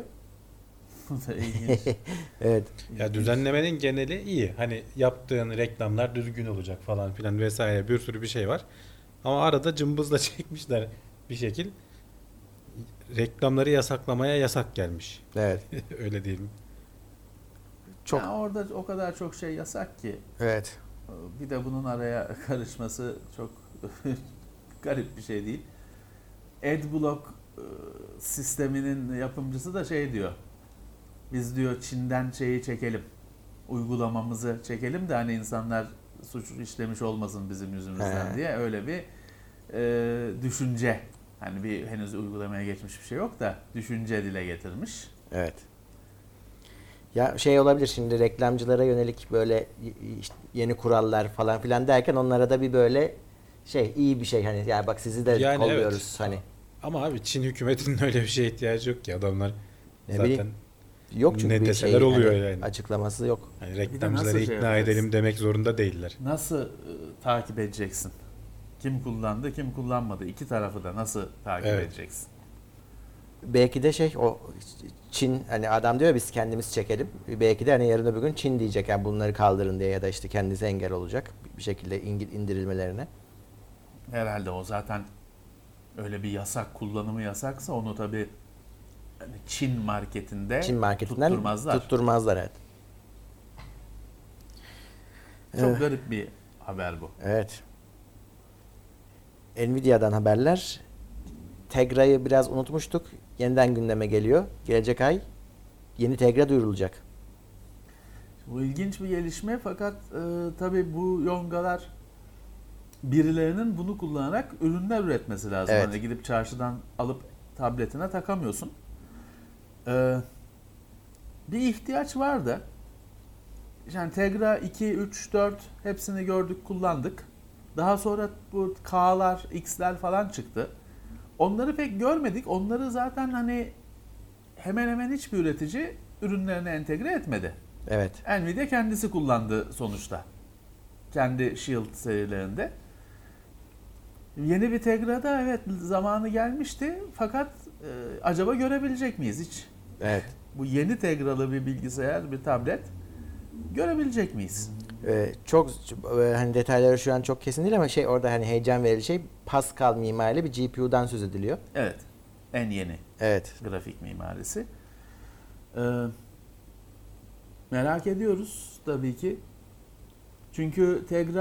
Evet. Ya düzenlemenin geneli iyi. Hani yaptığın reklamlar düzgün olacak falan filan vesaire bir sürü bir şey var. Ama arada cımbızla çekmişler bir şekil. Reklamları yasaklamaya yasak gelmiş. Evet. Öyle değil mi? Çok. Yani orada o kadar çok şey yasak ki. Evet. Bir de bunun araya karışması çok garip bir şey değil. Adblock sisteminin yapımcısı da şey diyor. Biz diyor Çin'den şeyi çekelim. Uygulamamızı çekelim de hani insanlar suç işlemiş olmasın bizim yüzümüzden diye öyle bir düşünce. Hani bir henüz uygulamaya geçmiş bir şey yok da düşünce dile getirmiş. Evet. Ya şey olabilir şimdi reklamcılara yönelik böyle işte yeni kurallar falan filan derken onlara da bir böyle iyi bir şey hani ya bak sizi de Yani kolluyoruz evet. hani. Ama abi Çin hükümetinin öyle bir şeye ihtiyacı yok ki adamlar Ne zaten bileyim. Yok çünkü ne bir deseler oluyor yani. açıklaması yok. Yani Bir de reklamcıları nasıl ikna yapacağız? edelim demek zorunda değiller. Nasıl takip edeceksin? Kim kullandı, kim kullanmadı? İki tarafı da nasıl takip edeceksin? Belki de o Çin hani adam diyor ya biz kendimiz çekelim. Belki de hani yarın öbür gün Çin diyecek yani bunları kaldırın diye ya da işte kendisi engel olacak bir şekilde indirilmelerine. Herhalde o zaten öyle bir yasak, kullanımı yasaksa onu tabii hani Çin marketinden tutturmazlar evet. Çok garip bir haber bu. Evet. Nvidia'dan haberler. Tegra'yı biraz unutmuştuk. Yeniden gündeme geliyor. Gelecek ay yeni Tegra duyurulacak. Bu ilginç bir gelişme fakat tabii bu yongalar birilerinin bunu kullanarak ürünler üretmesi lazım. Evet. Hani gidip çarşıdan alıp tabletine takamıyorsun. Bir ihtiyaç vardı. Yani Tegra 2, 3, 4 hepsini gördük, kullandık. Daha sonra bu K'lar, X'ler falan çıktı. Onları pek görmedik. Onları zaten hani hemen hemen hiçbir üretici ürünlerine entegre etmedi. Evet. Nvidia kendisi kullandı sonuçta. Kendi Shield serilerinde. Yeni bir Tegra'da evet zamanı gelmişti. Fakat acaba görebilecek miyiz hiç? Evet. Bu yeni Tegra'lı bir bilgisayar, bir tablet görebilecek miyiz? Çok hani detayları şu an çok kesin değil ama orada hani heyecan verici şey Pascal mimarili bir GPU'dan söz ediliyor. Evet. En yeni Evet. grafik mimarisi. Merak ediyoruz tabii ki. Çünkü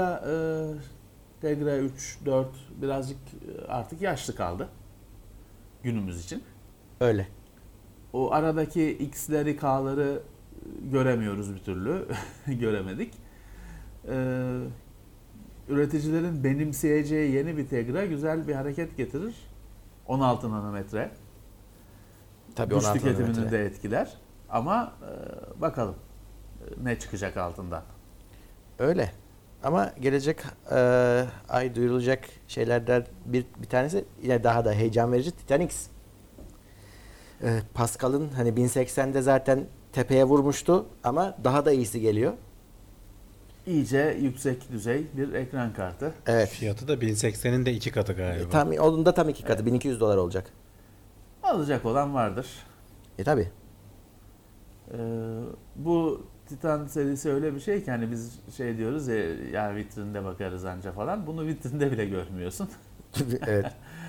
Tegra 3, 4 birazcık artık yaşlı kaldı günümüz için. Öyle. O aradaki X'leri, K'ları göremiyoruz bir türlü. Göremedik. Üreticilerin benimseyeceği yeni bir Tegra güzel bir hareket getirir. 16 nanometre. Tabii Güç 16 tüketimini nanometre. de etkiler. Ama bakalım ne çıkacak altından. Öyle. Ama gelecek ay duyurulacak şeylerden bir tanesi yine daha da heyecan verici Titan X. Pascal'ın hani 1080'de zaten tepeye vurmuştu ama daha da iyisi geliyor. İyice yüksek düzey bir ekran kartı. Evet. Fiyatı da 1080'in de 2 katı galiba. Onun da tam 2 katı. $1200 olacak. Alacak olan vardır. Tabii. Bu Titan serisi öyle bir şey ki hani biz diyoruz ya vitrinde bakarız anca falan. Bunu vitrinde bile görmüyorsun. Evet.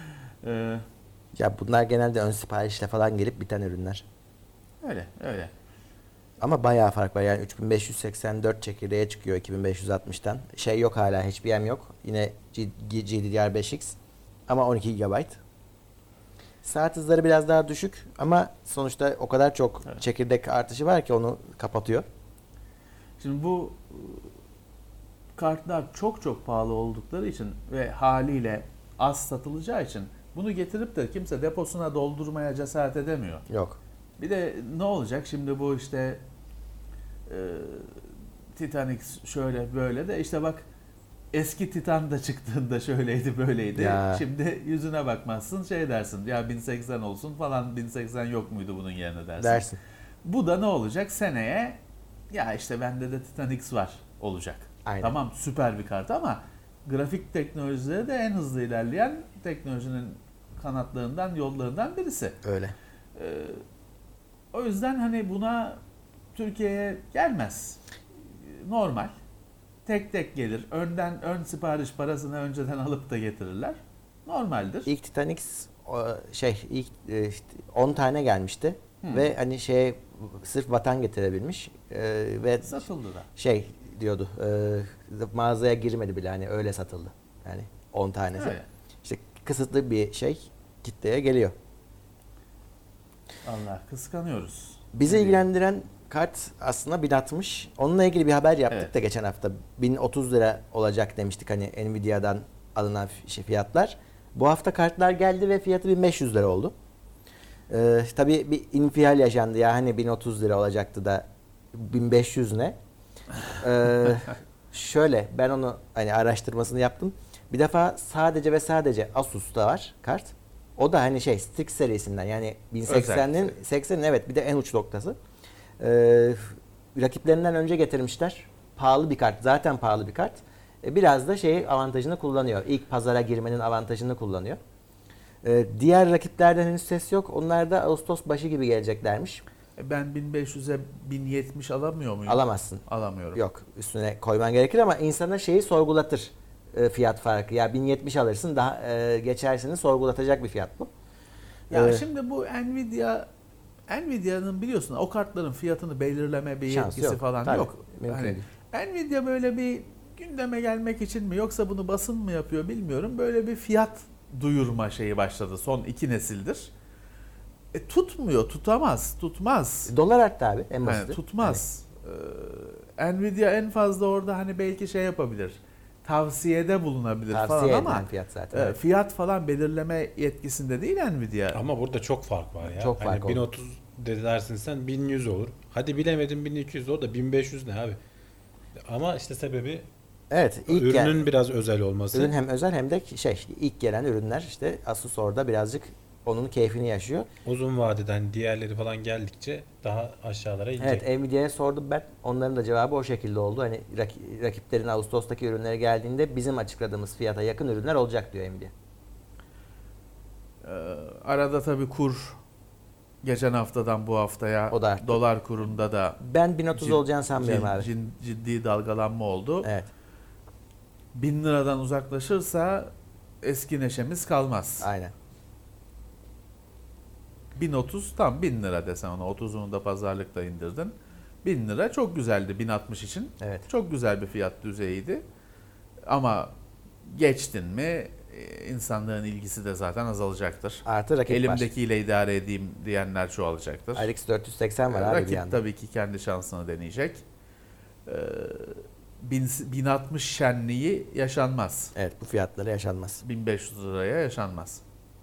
Ya bunlar genelde ön siparişle falan gelip biten ürünler. Öyle. Ama bayağı fark var. Yani 3584 çekirdeğe çıkıyor 2560'tan. Yok hala HBM yok. Yine GDDR5X ama 12 GB. Saat hızları biraz daha düşük ama sonuçta o kadar çok çekirdek artışı var ki onu kapatıyor. Şimdi bu kartlar çok çok pahalı oldukları için ve haliyle az satılacağı için bunu getirip de kimse deposuna doldurmaya cesaret edemiyor. Yok. Bir de ne olacak şimdi bu Titan X şöyle böyle de işte bak eski Titan da çıktığında şöyleydi böyleydi. Ya. Şimdi yüzüne bakmazsın dersin ya 1080 olsun falan 1080 yok muydu bunun yerine Dersin. Bu da ne olacak seneye ya işte bende de Titan X var olacak. Aynen. Tamam süper bir kart ama grafik teknolojileri de en hızlı ilerleyen teknolojinin kanatlarından yollarından birisi. Öyle. O yüzden hani buna Türkiye'ye gelmez. Normal. Tek tek gelir. Ön sipariş parasını önceden alıp da getirirler. Normaldir. İlk Titan X ilk 10 tane gelmişti. ve hani sırf vatan getirebilmiş ve Satıldı da. diyordu, mağazaya girmedi bile, hani öyle satıldı. Yani 10 tanesi. Öyle. İşte kısıtlı bir kitleye geliyor. Allah, kıskanıyoruz. Bizi ilgilendiren kart aslında 1060. Onunla ilgili bir haber yaptık Evet. da geçen hafta. 1030 lira olacak demiştik hani Nvidia'dan alınan fiyatlar. Bu hafta kartlar geldi ve fiyatı 1500 lira oldu. Tabii bir infial yaşandı ya, hani 1030 lira olacaktı da 1500 ne? Şöyle, ben onu hani araştırmasını yaptım. Bir defa sadece ve sadece Asus'ta var kart. O da hani Strix serisinden, yani 1080'in evet, bir de en uç noktası. Rakiplerinden önce getirmişler. Pahalı bir kart. Zaten pahalı bir kart. Biraz da avantajını kullanıyor. İlk pazara girmenin avantajını kullanıyor. Diğer rakiplerden henüz ses yok. Onlar da Ağustos başı gibi geleceklermiş. Ben 1500'e 1070 alamıyor muyum? Alamazsın. Alamıyorum. Yok. Üstüne koyman gerekir ama insana sorgulatır, fiyat farkı. Ya 1070 alırsın, daha geçersini sorgulatacak bir fiyat bu. Ya şimdi bu Nvidia'nın biliyorsun o kartların fiyatını belirleme bir Şansı yetkisi yok. falan Tabii, yok. mümkün Hani Nvidia böyle bir gündeme gelmek için mi yoksa bunu basın mı yapıyor bilmiyorum. Böyle bir fiyat duyurma başladı son 2 nesildir. Tutmuyor, tutmaz. Dolar arttı abi, en Yani basiti. tutmaz. Nvidia en fazla orada hani belki yapabilir. Tavsiyede bulunabilir Tavsiye falan ama edilen fiyat zaten. fiyat falan belirleme yetkisinde değil Nvidia. Ama burada çok fark var ya. Çok fark hani oldu. 1030 dersin sen 1100 olur. Hadi bilemedim 1200 olur da 1500 ne abi? Ama işte sebebi Evet, ürünün biraz özel olması. ürün hem özel hem de ilk gelen ürünler, Asus orada birazcık onun keyfini yaşıyor. Uzun vadeden diğerleri falan geldikçe daha aşağılara inecek. Evet, Nvidia'ya sordum ben. Onların da cevabı o şekilde oldu. Hani rakiplerin Ağustos'taki ürünleri geldiğinde bizim açıkladığımız fiyata yakın ürünler olacak diyor Nvidia. Arada tabii kur geçen haftadan bu haftaya O da arttı. dolar kurunda da Ben 1030 olacağını sanmıyorum abi. ciddi dalgalanma oldu. Evet. 1000 liradan uzaklaşırsa eski neşemiz kalmaz. Aynen. 1030 tam 1000 lira desen ona, 30'unu da pazarlıkta indirdin. 1000 lira çok güzeldi 1060 için. Evet. Çok güzel bir fiyat düzeyiydi. Ama geçtin mi insanlığın ilgisi de zaten azalacaktır. Artı rakip var. Elimdekiyle idare edeyim diyenler çoğalacaktır. RX 480 var abi bir Rakip yandan. tabii ki kendi şansını deneyecek. 1060 şenliği yaşanmaz. Evet, bu fiyatlara yaşanmaz. 1500 liraya yaşanmaz.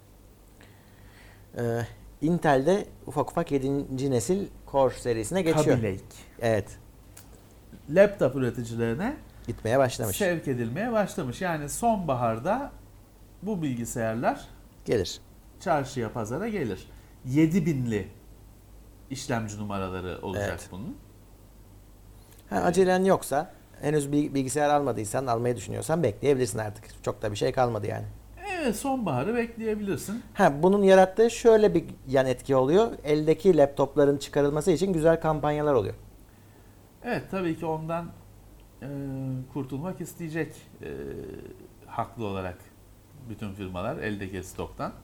Intel'de ufak 7. nesil Core serisine geçiyor. Kaby Lake. Evet. Laptop üreticilerine Gitmeye başlamış. sevk edilmeye başlamış. Yani sonbaharda bu bilgisayarlar Gelir. çarşıya, pazara gelir. 7000'li işlemci numaraları olacak Evet. bunun. Acelen yoksa, henüz bir bilgisayar almadıysan, almayı düşünüyorsan bekleyebilirsin artık. Çok da bir şey kalmadı yani. Evet, sonbaharı bekleyebilirsin. Bunun yarattığı şöyle bir yan etki oluyor. Eldeki laptopların çıkarılması için güzel kampanyalar oluyor. Evet, tabii ki ondan kurtulmak isteyecek haklı olarak bütün firmalar eldeki stoktan.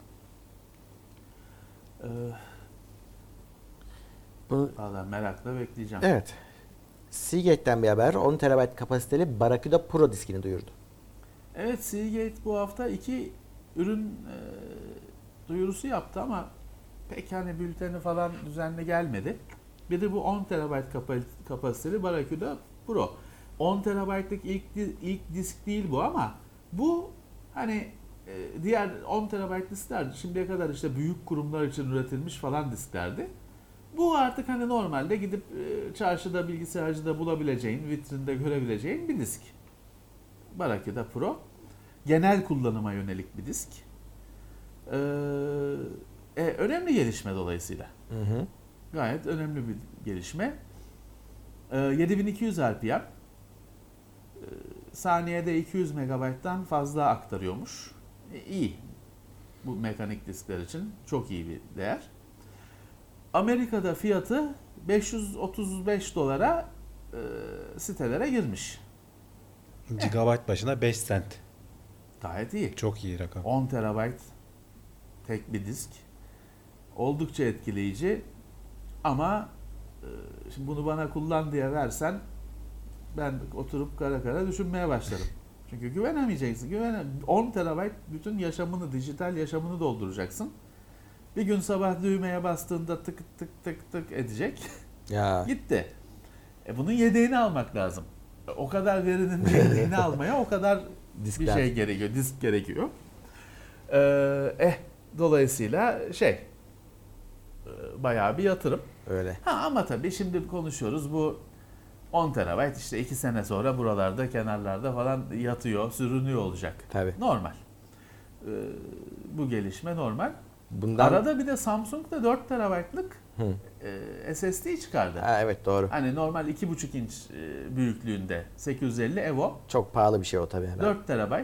Vallahi merakla bekleyeceğim. Evet. Seagate'den bir haber. 10 TB kapasiteli Barracuda Pro diskini duyurdu. Evet, Seagate bu hafta 2 ürün duyurusu yaptı ama pek bülteni falan düzenli gelmedi. Biri bu 10 TB kapasiteli Barracuda Pro. 10 TB'lık ilk disk değil bu ama bu diğer 10 TB diskler şimdiye kadar büyük kurumlar için üretilmiş falan disklerdi. Bu artık normalde gidip çarşıda, bilgisayarcıda bulabileceğin, vitrinde görebileceğin bir disk. Barracuda Pro. Genel kullanıma yönelik bir disk. Önemli gelişme dolayısıyla. Hı. Gayet önemli bir gelişme. 7200 RPM. Saniyede 200 MB'dan fazla aktarıyormuş. İyi. Bu mekanik diskler için çok iyi bir değer. Amerika'da fiyatı 535 dolara sitelere girmiş. Gigabyte başına 5 cent. Gayet iyi. Çok iyi rakam. 10 TB tek bir disk. Oldukça etkileyici. Ama şimdi bunu bana kullan diye versen ben oturup kara kara düşünmeye başlarım. Çünkü güvenemeyeceksin. 10 terabayt bütün yaşamını, dijital yaşamını dolduracaksın. Bir gün sabah düğmeye bastığında tık tık tık tık edecek. Ya. Gitti. Bunun yedeğini almak lazım. O kadar verinin yedeğini almaya o kadar Disk bir lazım. şey gerekiyor, disk gerekiyor. Dolayısıyla bayağı bir yatırım. Öyle. Ama tabii şimdi konuşuyoruz bu 10 terabayt işte 2 sene sonra buralarda, kenarlarda falan yatıyor, sürünüyor olacak. Tabii. Normal. Bu gelişme normal. Bundan... Arada bir de Samsung da 4 terabaytlık SSD çıkardı. Ha, evet doğru. Hani normal 2,5 inç büyüklüğünde 850 Evo. Çok pahalı bir şey o tabii. Hemen. 4 terabayt.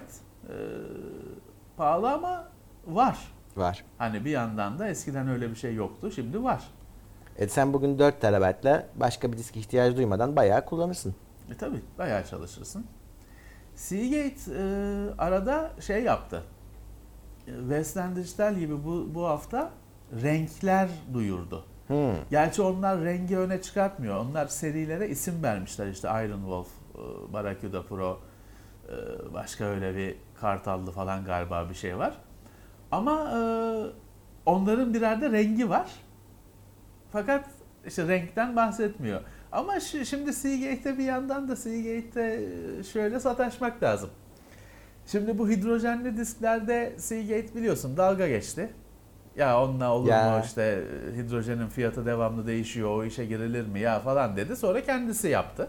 Pahalı ama var. Var. Hani bir yandan da eskiden öyle bir şey yoktu. Şimdi var. Sen bugün 4 terabaytla başka bir disk ihtiyacı duymadan bayağı kullanırsın. Tabii bayağı çalışırsın. Seagate arada şey yaptı. Western Digital gibi bu hafta renkler duyurdu. Gerçi onlar rengi öne çıkartmıyor. Onlar serilere isim vermişler. İşte Iron Wolf, Barracuda Pro, başka öyle bir Kartallı falan galiba bir şey var. Ama onların birer de rengi var. Fakat işte renkten bahsetmiyor. Ama şimdi Seagate'de bir yandan da Seagate'de şöyle sataşmak lazım. Şimdi bu hidrojenli disklerde Seagate biliyorsun dalga geçti. Ya onunla olur mu işte hidrojenin fiyatı devamlı değişiyor, o işe girilir mi ya falan dedi. Sonra kendisi yaptı.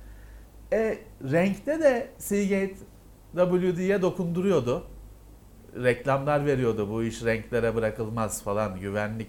Renkte de Seagate WD'ye dokunduruyordu. Reklamlar veriyordu, bu iş renklere bırakılmaz falan, güvenlik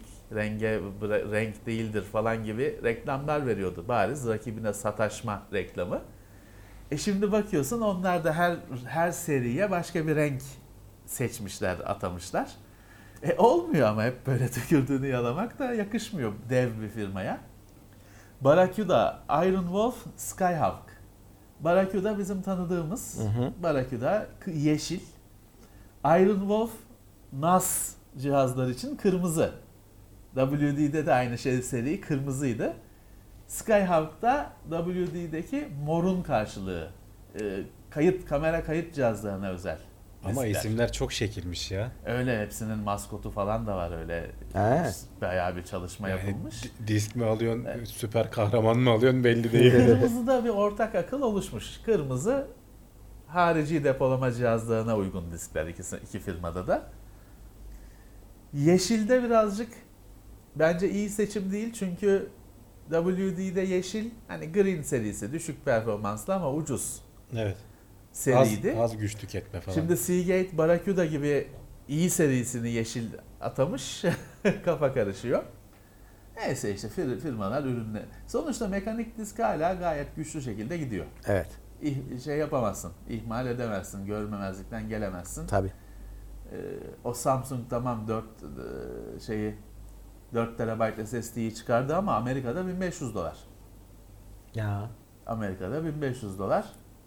renk değildir falan gibi reklamlar veriyordu. Bariz rakibine sataşma reklamı. Şimdi bakıyorsun onlar da her seriye başka bir renk seçmişler, atamışlar. Olmuyor ama hep böyle tükürdüğünü yalamak da yakışmıyor dev bir firmaya. Barracuda, Iron Wolf, Skyhawk. Barracuda bizim tanıdığımız. Barracuda yeşil. Iron Wolf NAS cihazlar için kırmızı. WD'de de aynı seri kırmızıydı. Skyhawk'ta WD'deki morun karşılığı. Kamera kayıt cihazlarına özel. Ama diskler. isimler çok şekilmiş ya. Öyle hepsinin maskotu falan da var öyle. Bayağı bir çalışma yapılmış. Disk mi alıyorsun, süper kahraman mı alıyorsun belli değil. Kırmızıda bir ortak akıl oluşmuş. Kırmızı harici depolama cihazlarına uygun diskler iki firmada da. Yeşilde birazcık bence iyi seçim değil çünkü WD'de yeşil hani Green serisi düşük performanslı ama ucuz. Evet. Seriydi. Az güç tüketme falan. Şimdi Seagate, Barracuda gibi iyi serisini yeşil atamış. Kafa karışıyor. Neyse işte firmalar ürünle. Sonuçta mekanik disk hala gayet güçlü şekilde gidiyor. Evet. Şey yapamazsın. İhmal edemezsin. Görmemezlikten gelemezsin. Tabii. O Samsung tamam 4 TB SSD'yi çıkardı ama Amerika'da $1.500. Ya. Amerika'da $1.500.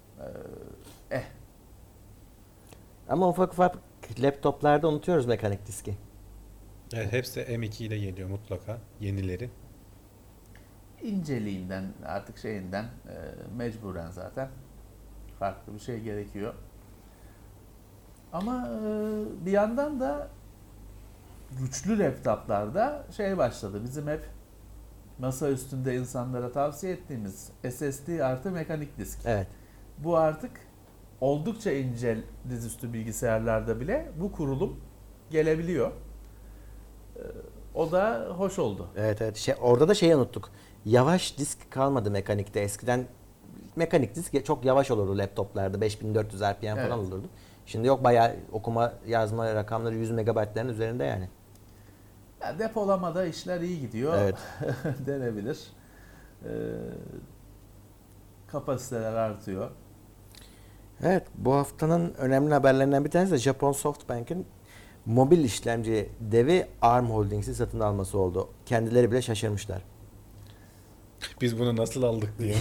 Ama ufak ufak laptoplarda unutuyoruz mekanik diski. Evet, hepsi M2 ile geliyor mutlaka yenileri. İnceliğinden artık mecburen zaten farklı bir şey gerekiyor. Ama bir yandan da güçlü laptoplarda başladı. Bizim hep masa üstünde insanlara tavsiye ettiğimiz SSD artı mekanik disk. Evet. Bu artık oldukça ince dizüstü bilgisayarlarda bile bu kurulum gelebiliyor. O da hoş oldu. Evet. Orada da unuttuk. Yavaş disk kalmadı mekanikte. Eskiden mekanik disk çok yavaş olurdu laptoplarda. 5400 RPM falan olurdu. Şimdi yok, bayağı okuma yazma rakamları 100 megabaytların üzerinde yani. Ya depolamada işler iyi gidiyor. Evet. Denebilir. Kapasiteler artıyor. Evet, bu haftanın önemli haberlerinden bir tanesi de Japon SoftBank'in mobil işlemci devi ARM Holdings'i satın alması oldu. Kendileri bile şaşırmışlar. Biz bunu nasıl aldık diye.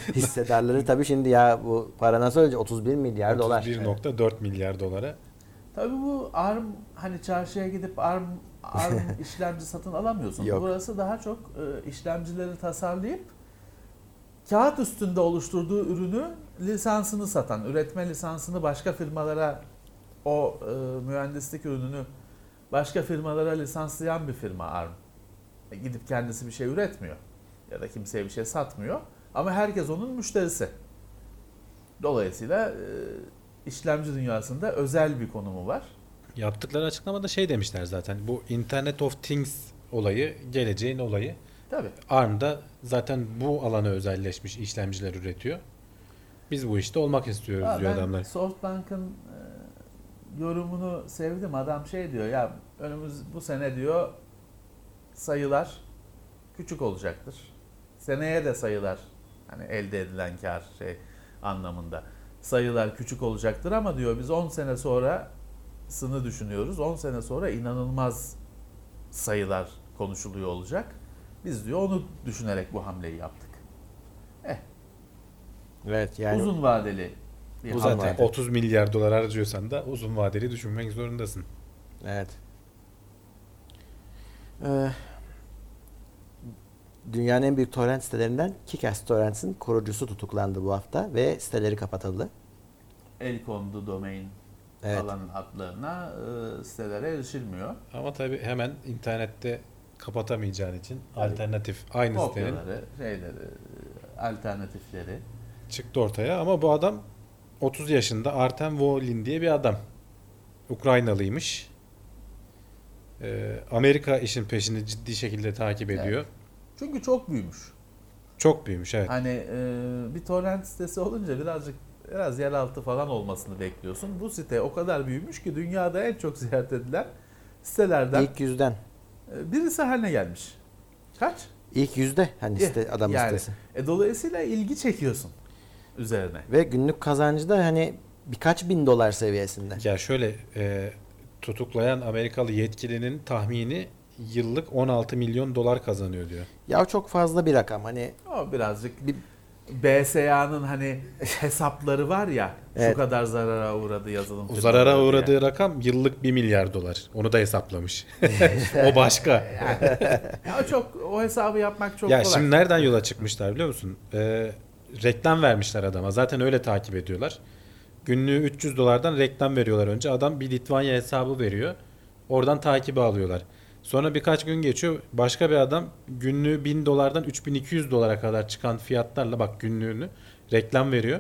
Hissedarları tabii şimdi ya bu para nasıl ölecek? 31 milyar dolar. 31.4 milyar dolara. Tabii bu ARM, hani çarşıya gidip ARM işlemci satın alamıyorsun. Yok. Burası daha çok işlemcileri tasarlayıp kağıt üstünde oluşturduğu ürünü lisansını satan, üretme lisansını başka firmalara, o mühendislik ürününü başka firmalara lisanslayan bir firma ARM. Gidip kendisi bir şey üretmiyor ya da kimseye bir şey satmıyor ama herkes onun müşterisi. Dolayısıyla işlemci dünyasında özel bir konumu var. Yaptıkları açıklamada şey demişler zaten. Bu Internet of Things olayı, geleceğin olayı. Tabii. ARM'da zaten bu alana özelleşmiş işlemciler üretiyor. Biz bu işte olmak istiyoruz diyor Ben adamlar. SoftBank'ın yorumunu sevdim. Adam şey diyor ya, bu sene diyor sayılar küçük olacaktır. Seneye de sayılar, hani elde edilen kar anlamında sayılar küçük olacaktır ama diyor biz 10 sene sonrasını düşünüyoruz. 10 sene sonra inanılmaz sayılar konuşuluyor olacak. Biz diyor onu düşünerek bu hamleyi yaptık. Evet yani Uzun vadeli bir Bu hamle. zaten 30 milyar dolar harcıyorsan da uzun vadeli düşünmek zorundasın. evet. Dünyanın en büyük torrent sitelerinden Kick-Ass Torrents'in kurucusu tutuklandı bu hafta ve siteleri kapatıldı. El kondu domain Evet. alan adlarına sitelere erişilmiyor. Ama tabii hemen internette kapatamayacağın için alternatif aynı sitenin Kopyaları, alternatifleri. çıktı ortaya. Ama bu adam 30 yaşında Artem Volin diye bir adam. Ukraynalıymış. Amerika işin peşini ciddi şekilde takip ediyor. Çünkü çok büyümüş. Çok büyümüş, evet. Hani bir torrent sitesi olunca biraz yeraltı falan olmasını bekliyorsun. Bu site o kadar büyümüş ki dünyada en çok ziyaret edilen sitelerden İlk yüzden. birisi haline gelmiş. Kaç? İlk yüzde hani adamın Yani, sitesi. Dolayısıyla ilgi çekiyorsun üzerine. Ve günlük kazancı da hani birkaç bin dolar seviyesinde. Ya şöyle tutuklayan Amerikalı yetkilinin tahmini yıllık 16 milyon dolar kazanıyor diyor. Ya çok fazla bir rakam hani O birazcık bir, BSA'nın hani hesapları var ya, Evet. şu kadar zarara uğradı yazılım O firmaları zarara diye. uğradığı rakam yıllık 1 milyar dolar. Onu da hesaplamış. O başka. Ya o hesabı yapmak çok Ya kolay. şimdi nereden yola çıkmışlar biliyor musun? Reklam vermişler adama. Zaten öyle takip ediyorlar. Günlüğü 300 dolardan reklam veriyorlar önce. Adam bir Litvanya hesabı veriyor. Oradan takibi alıyorlar. Sonra birkaç gün geçiyor. Başka bir adam günlüğü 1000 dolardan 3200 dolara kadar çıkan fiyatlarla bak günlüğünü reklam veriyor.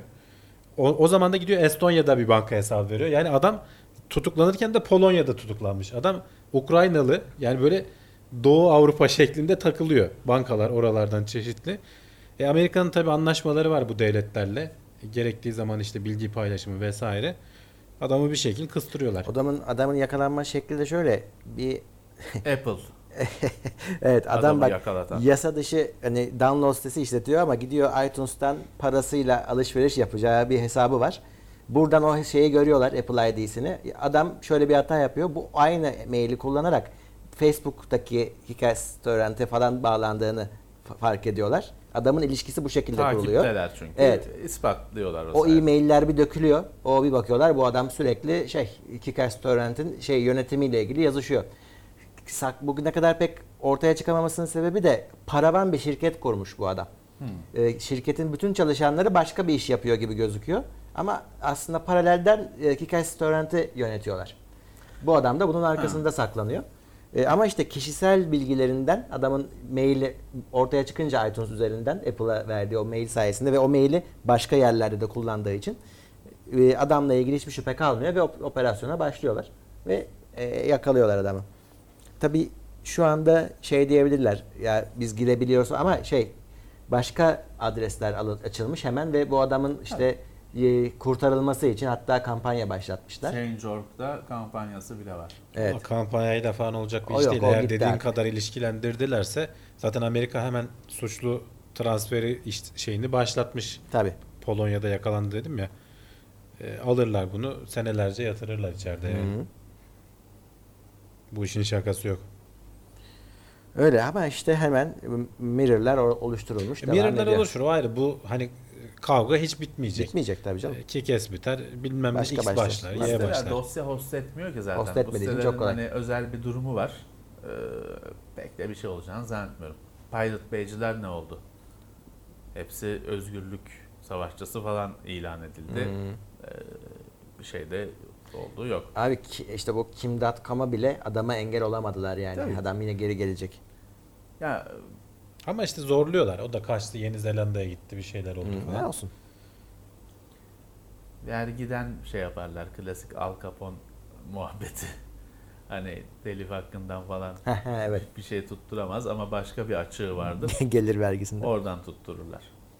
O zaman da gidiyor Estonya'da bir banka hesabı veriyor. Yani adam tutuklanırken de Polonya'da tutuklanmış. Adam Ukraynalı, yani böyle Doğu Avrupa şeklinde takılıyor. Bankalar oralardan çeşitli. Amerika'nın tabii anlaşmaları var bu devletlerle. Gerektiği zaman işte bilgi paylaşımı vesaire. Adamı bir şekilde kıstırıyorlar. adamın yakalanma şekli de şöyle bir Apple. evet adam Adamı bak yakalatan. yasa dışı hani download sitesi işletiyor ama gidiyor iTunes'tan parasıyla alışveriş yapacağı bir hesabı var. Buradan o şeyi görüyorlar, Apple ID'sini. Adam şöyle bir hata yapıyor. Bu aynı maili kullanarak Facebook'taki Kick-Ass Torrent'e falan bağlandığını fark ediyorlar. Adamın ilişkisi bu şekilde kuruluyor. Takipteler çünkü. Evet. İspatlıyorlar O e-mailler bir dökülüyor. Bir bakıyorlar bu adam sürekli Kick-Ass Torrent'in yönetimiyle ilgili yazışıyor. Bugüne kadar pek ortaya çıkamamasının sebebi de paravan bir şirket kurmuş bu adam. Şirketin bütün çalışanları başka bir iş yapıyor gibi gözüküyor. Ama aslında paralelden Kick-Ass Torrent'i yönetiyorlar. Bu adam da bunun arkasında saklanıyor. Ama işte kişisel bilgilerinden adamın maili ortaya çıkınca iTunes üzerinden Apple'a verdiği o mail sayesinde ve o maili başka yerlerde de kullandığı için adamla ilgili hiçbir şüphe kalmıyor ve operasyona başlıyorlar. Ve yakalıyorlar adamı. Tabii şu anda diyebilirler ya biz girebiliyoruz ama başka adresler açılmış hemen ve bu adamın kurtarılması için hatta kampanya başlatmışlar. Change.org'da kampanyası bile var. Evet. O kampanyayı da falan olacak bir O iş yok, değil. o Eğer gitti dediğin artık. kadar ilişkilendirdilerse zaten Amerika hemen suçlu transferi şeyini başlatmış. Tabii. Polonya'da yakalandı dedim ya. Alırlar bunu, senelerce yatırırlar içeride yani. Hı-hı. Bu işin şakası yok. Öyle ama işte hemen mirror'lar oluşturulmuş. devam Mirror'lar ediyor. oluşur o ayrı. Bu hani kavga hiç bitmeyecek. Bitmeyecek tabii canım. İki kez biter. Bilmem ne Başka X başlar. başlar. Y Siteler başlar. dosya host etmiyor ki zaten. Host Bu etmediği için sitelerin çok kolay. hani özel bir durumu var. Pek de bir şey olacağını zannetmiyorum. Pirate Bay'ciler ne oldu? Hepsi özgürlük savaşçısı falan ilan edildi. Bir şey de oldu yok. Abi işte bu Kim.com'a bile adama engel olamadılar yani. Tabii. Adam yine geri gelecek. Ya Ama işte zorluyorlar. O da kaçtı Yeni Zelanda'ya gitti bir şeyler oldu Ne falan. olsun. vergiden şey yaparlar. Klasik Al Capone muhabbeti. Hani telif hakkından falan Evet. bir şey tutturamaz ama başka bir açığı vardır. Gelir vergisinden. Oradan tuttururlar.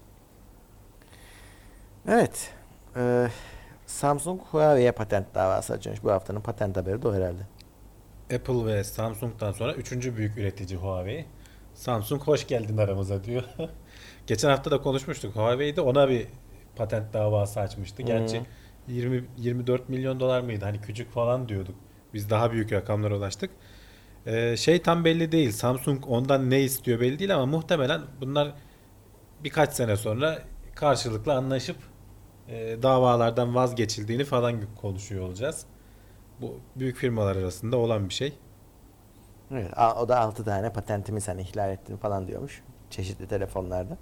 Evet. Samsung Huawei'ye patent davası açmış. Bu haftanın patent haberi de o herhalde. Apple ve Samsung'dan sonra üçüncü büyük üretici Huawei. Samsung hoş geldin aramıza diyor. Geçen hafta da konuşmuştuk. Huawei de ona bir patent davası açmıştı. Gerçi 24 milyon dolar mıydı? Hani küçük falan diyorduk. Biz daha büyük rakamlara ulaştık. Şey tam belli değil. Samsung ondan ne istiyor belli değil ama muhtemelen bunlar birkaç sene sonra karşılıklı anlaşıp davalardan vazgeçildiğini falan konuşuyor olacağız. Bu büyük firmalar arasında olan bir şey. Evet, o da 6 tane patentimi sen ihlal ettin falan diyormuş. Çeşitli telefonlarda.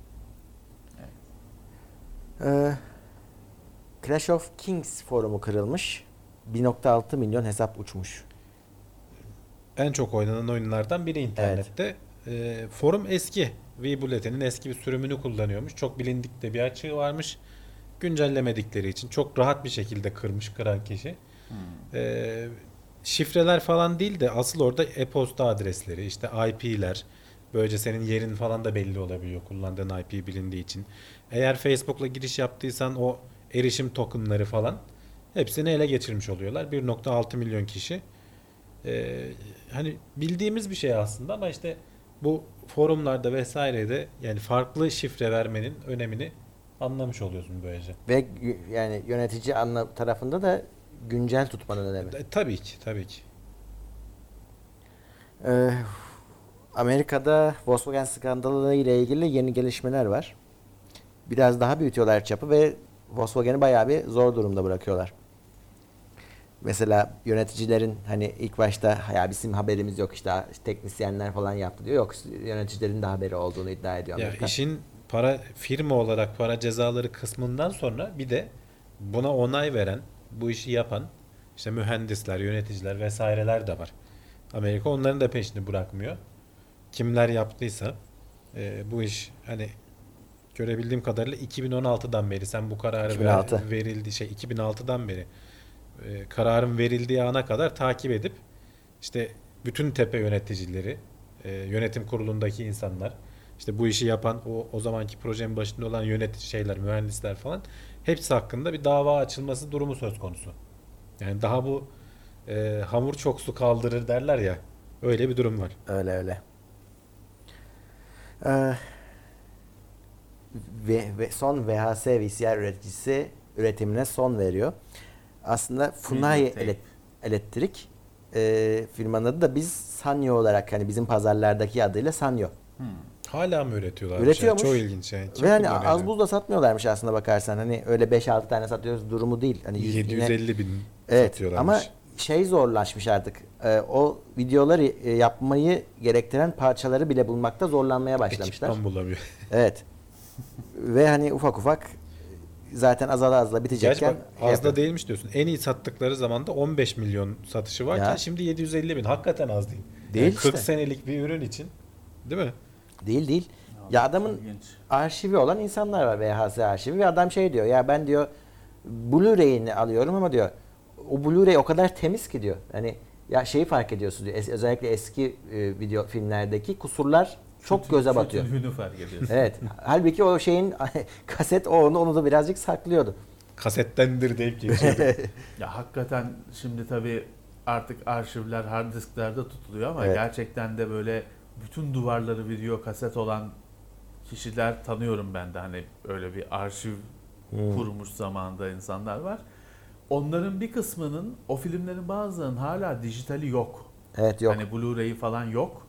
Clash of Kings forumu kırılmış. 1.6 milyon hesap uçmuş. En çok oynanan oyunlardan biri internette. Forum eski. V-Bulletin'in eski bir sürümünü kullanıyormuş. Çok bilindik de bir açığı varmış. Güncellemedikleri için çok rahat bir şekilde kıran kişi. Şifreler falan değil de asıl orada e-posta adresleri, işte IP'ler, böylece senin yerin falan da belli olabiliyor kullandığın IP bilindiği için. Eğer Facebook'la giriş yaptıysan o erişim tokenları falan hepsini ele geçirmiş oluyorlar. 1.6 milyon kişi. Hani bildiğimiz bir şey aslında ama işte bu forumlarda vesairede yani farklı şifre vermenin önemini anlamış oluyorsun böylece. Ve yani yönetici tarafında da güncel tutmanın önemi. Tabii ki, tabii ki. Amerika'da Volkswagen skandalı ile ilgili yeni gelişmeler var. Biraz daha büyütüyorlar çapı ve Volkswagen'i bayağı bir zor durumda bırakıyorlar. Mesela yöneticilerin hani ilk başta ya bizim haberimiz yok işte teknisyenler falan yaptı diyor. Yok, yöneticilerin de haberi olduğunu iddia ediyor Ya Amerika. işin firma olarak para cezaları kısmından sonra bir de buna onay veren, bu işi yapan işte mühendisler, yöneticiler vesaireler de var. Amerika onların da peşini bırakmıyor. Kimler yaptıysa bu iş hani görebildiğim kadarıyla 2016'dan beri sen bu kararı 2006. verildi 2006'dan beri kararın verildiği ana kadar takip edip işte bütün tepe yöneticileri, yönetim kurulundaki insanlar, işte bu işi yapan o zamanki projenin başında olan mühendisler falan hepsi hakkında bir dava açılması durumu söz konusu. Yani daha bu hamur çok su kaldırır derler ya. Öyle bir durum var. Öyle. Ve son VHS VCR üreticisi üretimine son veriyor. Aslında Funai Elektrik firmanın adı da biz Sanyo olarak hani bizim pazarlardaki adıyla Sanyo. Hala mı üretiyorlar? Üretiyormuş. Çok ilginç yani. Kim Ve hani kullanıyor az yani? buzla satmıyorlarmış aslında bakarsan. Hani öyle 5-6 tane satıyoruz durumu değil. Hani 750 bin evet, satıyorlarmış. ama zorlaşmış artık. O videoları yapmayı gerektiren parçaları bile bulmakta zorlanmaya başlamışlar. Ekipman bulamıyor. Evet. Ve hani ufak zaten azala bitecekken. Gerçi bak az da değilmiş diyorsun. En iyi sattıkları zaman da 15 milyon satışı varken Ya. şimdi 750 bin. Hakikaten az değil. Değil Yani 40 işte. senelik bir ürün için değil mi? Değil. Ya adamın İlginç. arşivi olan insanlar var, VHS arşivi, ve adam şey diyor ya ben diyor Blu-ray'ini alıyorum ama diyor o Blu-ray o kadar temiz ki diyor. Hani ya şeyi fark ediyorsun diyor. Özellikle eski video filmlerdeki kusurlar çok göze batıyor. Kötülüğünü fark ediyorsun. Evet. Halbuki o şeyin kaset onu da birazcık saklıyordu. Kasettendir deyip geçiyordu. Ya hakikaten şimdi tabii artık arşivler hard disklerde tutuluyor ama Evet. gerçekten de böyle bütün duvarları video kaset olan kişiler tanıyorum ben de, hani öyle bir arşiv kurmuş zamanında insanlar var. Onların bir kısmının, o filmlerin bazılarının hala dijitali yok. Evet, yok. Hani Blu-ray'i falan yok.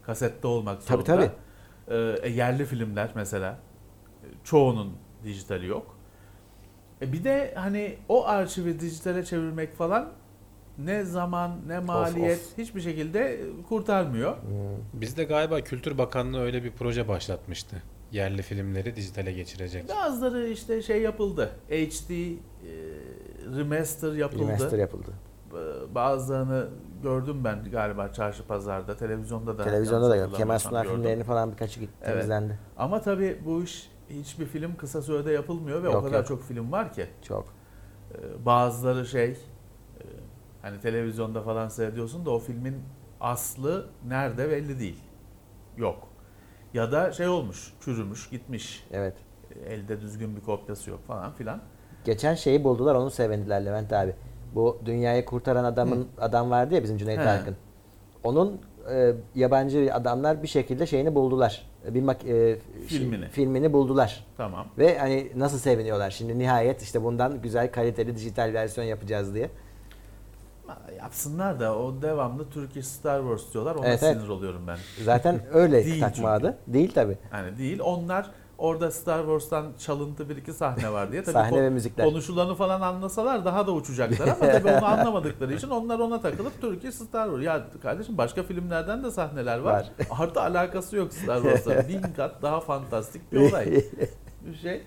kasette olmak Tabii, zorunda. Yerli filmler mesela çoğunun dijitali yok. Bir de hani o arşivi dijitale çevirmek falan ne zaman ne maliyet hiçbir şekilde kurtarmıyor. Bizde galiba Kültür Bakanlığı öyle bir proje başlatmıştı. Yerli filmleri dijitale geçirecek. Bazıları işte şey yapıldı. HD remaster yapıldı. Remaster yapıldı. Bazılarını gördüm ben galiba çarşı pazarda, televizyonda da. Televizyonda da yok. yanlış Kemal Sunal hatırlamıyorsam filmlerini falan birkaçı gitti, Evet. temizlendi. Ama tabii bu iş hiçbir film kısa sürede yapılmıyor ve o Yok, kadar yok. çok film var ki. Çok. Bazıları hani televizyonda falan seyrediyorsun da o filmin aslı nerede belli değil. Yok. Ya da şey olmuş, çürümüş, gitmiş. Evet. Elde düzgün bir kopyası yok falan filan. Geçen şeyi buldular, onu sevindiler Levent abi. Bu dünyayı kurtaran adam vardı ya, bizim Cüneyt He. Arkın. Onun yabancı adamlar bir şekilde şeyini buldular. Filmini buldular. Tamam. Ve hani nasıl seviniyorlar şimdi, nihayet işte bundan güzel kaliteli dijital versiyon yapacağız diye. Yapsınlar da o devamlı Turkish Star Wars diyorlar. Ona Evet, sinir evet. oluyorum ben. Zaten öyle Değil takma adı. Değil tabi. Yani değil. Onlar orada Star Wars'tan çalıntı bir iki sahne var diye. Tabii Sahne ve müzikler. konuşulanı falan anlasalar daha da uçacaklar ama tabii onu anlamadıkları için onlar ona takılıp Turkish Star Wars. Ya kardeşim başka filmlerden de sahneler var. Artı alakası yok Star Wars'la. 1000 kat daha fantastik bir olay. Bir şey.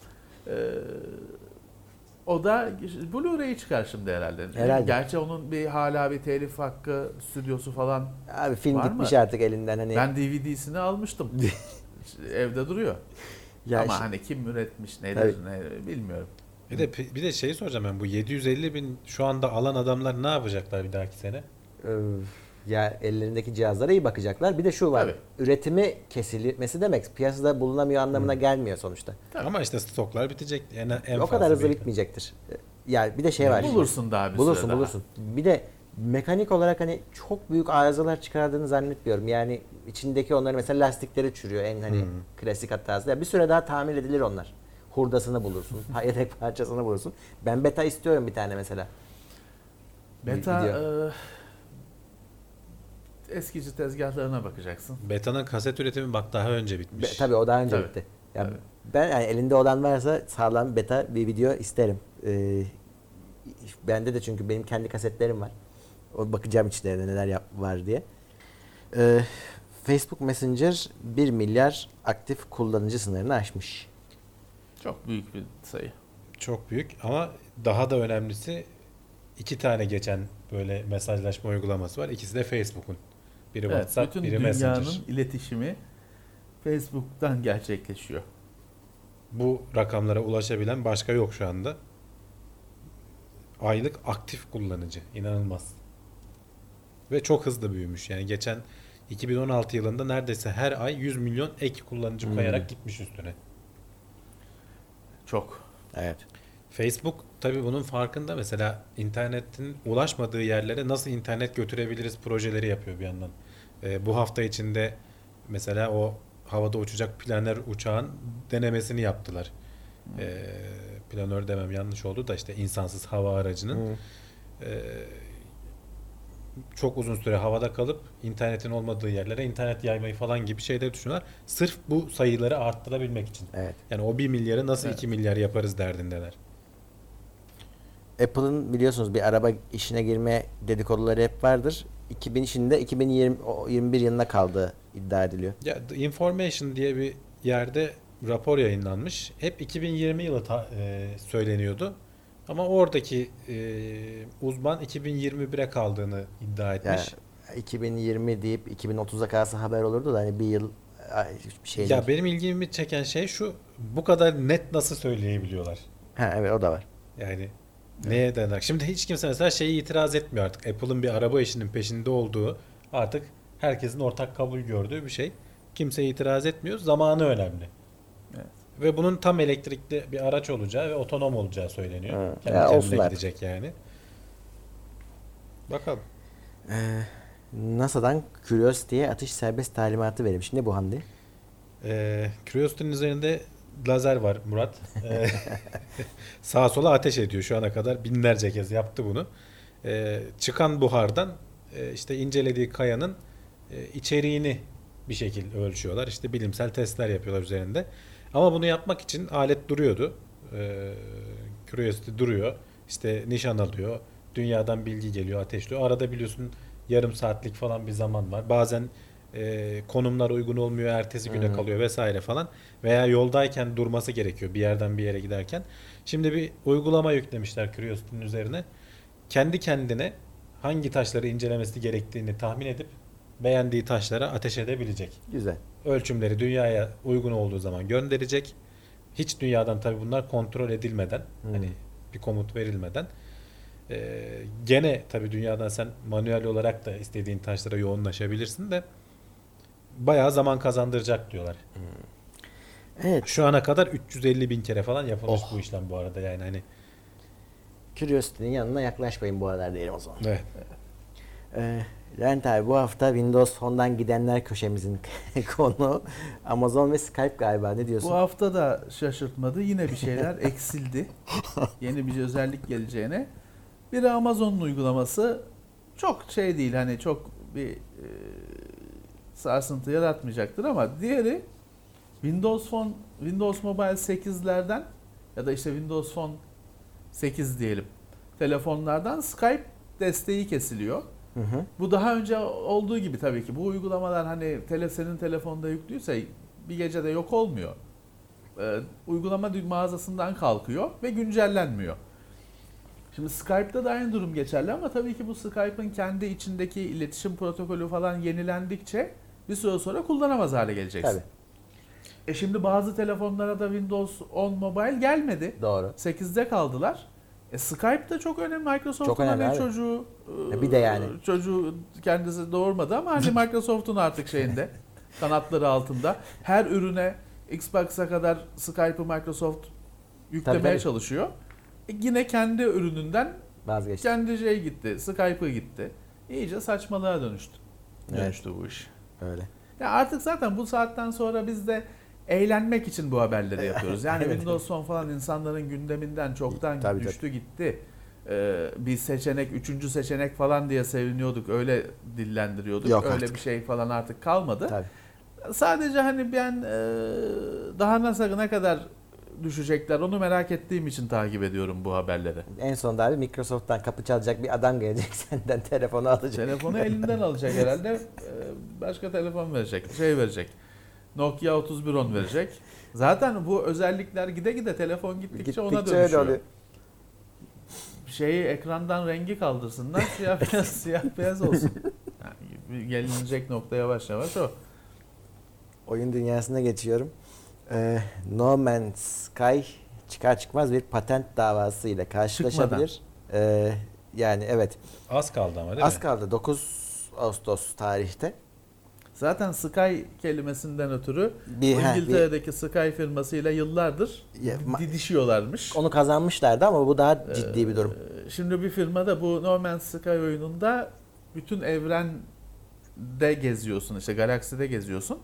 O da Blu-ray'i çıkar şimdi herhalde. Herhalde. Gerçi onun hala bir telif hakkı stüdyosu falan. Abi film Var gitmiş mı? artık elinden hani. Ben DVD'sini almıştım. Evde duruyor. Ya Ama işte- hani kim üretmiş nedir ne bilmiyorum. Bir de şeyi soracağım ben, bu 750 bin şu anda alan adamlar ne yapacaklar bir dahaki sene? Ya ellerindeki cihazlara iyi bakacaklar. Bir de şu var. Tabii. Üretimi kesilmesi demek piyasada bulunamıyor anlamına gelmiyor sonuçta. Ama işte stoklar bitecek. En O fazla kadar hızlı belki. bitmeyecektir. Yani bir de şey var. Bulursun daha bir Bulursun süre daha. bulursun. Bir de mekanik olarak hani çok büyük arızalar çıkardığını zannetmiyorum. Yani içindeki onların mesela lastikleri çürüyor, en hani klasik hatası. Ya bir süre daha tamir edilir onlar. Hurdasını bulursun, yedek parçasını bulursun. Ben beta istiyorum bir tane mesela. Beta Video. eskici tezgahlarına bakacaksın. Beta'nın kaset üretimi bak daha önce bitmiş. Tabii o daha önce Tabii. bitti. Ya Tabii. ben yani elinde olan varsa sağlam beta bir video isterim. Bende de çünkü benim kendi kasetlerim var. O bakacağım içlerinde neler var diye. Facebook Messenger 1 milyar aktif kullanıcı sınırını aşmış. Çok büyük bir sayı. Çok büyük ama daha da önemlisi 2 tane geçen böyle mesajlaşma uygulaması var. İkisi de Facebook'un. Biri Evet, WhatsApp, bütün biri dünyanın Messenger. iletişimi Facebook'tan gerçekleşiyor. Bu rakamlara ulaşabilen başka yok şu anda. Aylık aktif kullanıcı. İnanılmaz. Ve çok hızlı büyümüş. Yani geçen 2016 yılında neredeyse her ay 100 milyon ek kullanıcı koyarak gitmiş üstüne. Çok. Evet. Facebook tabii bunun farkında. Mesela internetin ulaşmadığı yerlere nasıl internet götürebiliriz projeleri yapıyor bir yandan. Bu hafta içinde mesela o havada uçacak planör uçağın denemesini yaptılar. Planör demem yanlış oldu da işte insansız hava aracının çok uzun süre havada kalıp internetin olmadığı yerlere internet yaymayı falan gibi şeyler düşünüyorlar. Sırf bu sayıları arttırabilmek için. Evet. Yani o 1 milyarı nasıl Evet. 2 milyar yaparız derdindeler. Apple'ın biliyorsunuz bir araba işine girme dedikoduları hep vardır. 2021 yılına kaldığı iddia ediliyor. Ya The Information diye bir yerde rapor yayınlanmış. Hep 2020 yılı söyleniyordu. Ama oradaki uzman 2021'e kaldığını iddia etmiş. Yani 2020 deyip 2030'a kalsa haber olurdu da hani bir yıl hiçbir şey Ya değil. benim ilgimi çeken şey şu, bu kadar net nasıl söyleyebiliyorlar? Ha, evet, o da var. Yani neye dayanarak? Şimdi hiç kimse mesela şeyi itiraz etmiyor artık. Apple'ın bir araba işinin peşinde olduğu artık herkesin ortak kabul gördüğü bir şey. Kimse itiraz etmiyor. Zamanı önemli. Evet. Ve bunun tam elektrikli bir araç olacağı ve otonom olacağı söyleniyor. Evet. Kendi Ya kendine olsun artık. gidecek yani. Bakalım. NASA'dan Curiosity'ye atış serbest talimatı verilmiş. Ne bu Hamdi? Curiosity'nin üzerinde lazer var Murat. Sağa sola ateş ediyor. Şu ana kadar binlerce kez yaptı bunu. Çıkan buhardan işte incelediği kayanın içeriğini bir şekilde ölçüyorlar. İşte bilimsel testler yapıyorlar üzerinde. Ama bunu yapmak için alet duruyordu. Curiosity duruyor. İşte nişan alıyor. Dünyadan bilgi geliyor, ateşliyor. Arada biliyorsun yarım saatlik falan bir zaman var. Bazen konumlar uygun olmuyor, ertesi güne kalıyor vesaire falan. Veya yoldayken durması gerekiyor bir yerden bir yere giderken. Şimdi bir uygulama yüklemişler Curiosity'nin üzerine. Kendi kendine hangi taşları incelemesi gerektiğini tahmin edip beğendiği taşlara ateş edebilecek. Güzel. Ölçümleri dünyaya uygun olduğu zaman gönderecek. Hiç dünyadan tabii bunlar kontrol edilmeden, hani bir komut verilmeden. Gene tabii dünyadan sen manuel olarak da istediğin taşlara yoğunlaşabilirsin de bayağı zaman kazandıracak diyorlar. Evet. Şu ana kadar 350.000 kere falan yapılmış bu işlem bu arada, yani hani. Curiosity'nin yanına yaklaşmayın bu aralar diyelim o zaman. Evet. Levent abi, bu hafta Windows Phone'dan gidenler köşemizin konu Amazon ve Skype galiba, ne diyorsun? Bu hafta da şaşırtmadı. Yine bir şeyler eksildi. Yeni bir özellik geleceğine. Biri Amazon'un uygulaması, çok şey değil, hani çok bir sarsıntı yaratmayacaktır, ama diğeri Windows Mobile 8'lerden ya da işte Windows Phone 8 diyelim, telefonlardan Skype desteği kesiliyor. Bu daha önce olduğu gibi tabii ki bu uygulamalar hani senin telefonda yüklüyse bir gecede yok olmuyor. Uygulama mağazasından kalkıyor ve güncellenmiyor. Şimdi Skype'da da aynı durum geçerli, ama tabii ki bu Skype'ın kendi içindeki iletişim protokolü falan yenilendikçe bir süre sonra kullanamaz hale geleceksin. Tabii. Şimdi bazı telefonlara da Windows 10 Mobile gelmedi. Doğru. 8'de kaldılar. Skype da çok önemli. Microsoft'un hani çocuğu, bir de yani çocuğu kendisi doğurmadı ama hani Microsoft'un artık şeyinde, kanatları altında. Her ürüne, Xbox'a kadar Skype'ı Microsoft yüklemeye çalışıyor. Yine kendi ürününden vazgeçti. Kendi gitti, Skype'ı gitti. İyice saçmalığa dönüştü bu iş. Öyle. Ya artık zaten bu saatten sonra biz de eğlenmek için bu haberleri yapıyoruz. Yani Windows Phone falan insanların gündeminden çoktan düştü gitti. Bir seçenek, 3. seçenek falan diye seviniyorduk. Öyle dillendiriyorduk. Yok öyle artık. bir şey falan artık kalmadı. Tabii. Sadece hani ben daha ne kadar düşecekler onu merak ettiğim için takip ediyorum bu haberleri. En sonunda abi Microsoft'tan kapı çalacak bir adam gelecek, senden telefonu alacak. Telefonu elinden alacak herhalde. Başka telefon verecek. Nokia 3110 verecek. Zaten bu özellikler gide gide telefon gittikçe ona dönüşüyor. Ekrandan rengi kaldırsınlar, siyah beyaz olsun. Yani gelinecek nokta yavaş yavaş o. Oyun dünyasına geçiyorum. No Man's Sky çıkar çıkmaz bir patent davası ile karşılaşabilir. Yani evet. Az kaldı ama değil mi? Az kaldı. 9 Ağustos tarihte. Zaten Sky kelimesinden ötürü İngiltere'deki Sky firmasıyla yıllardır didişiyorlarmış. Onu kazanmışlardı ama bu daha ciddi bir durum. Şimdi bir firmada bu No Man's Sky oyununda bütün evrende geziyorsun, işte galakside geziyorsun.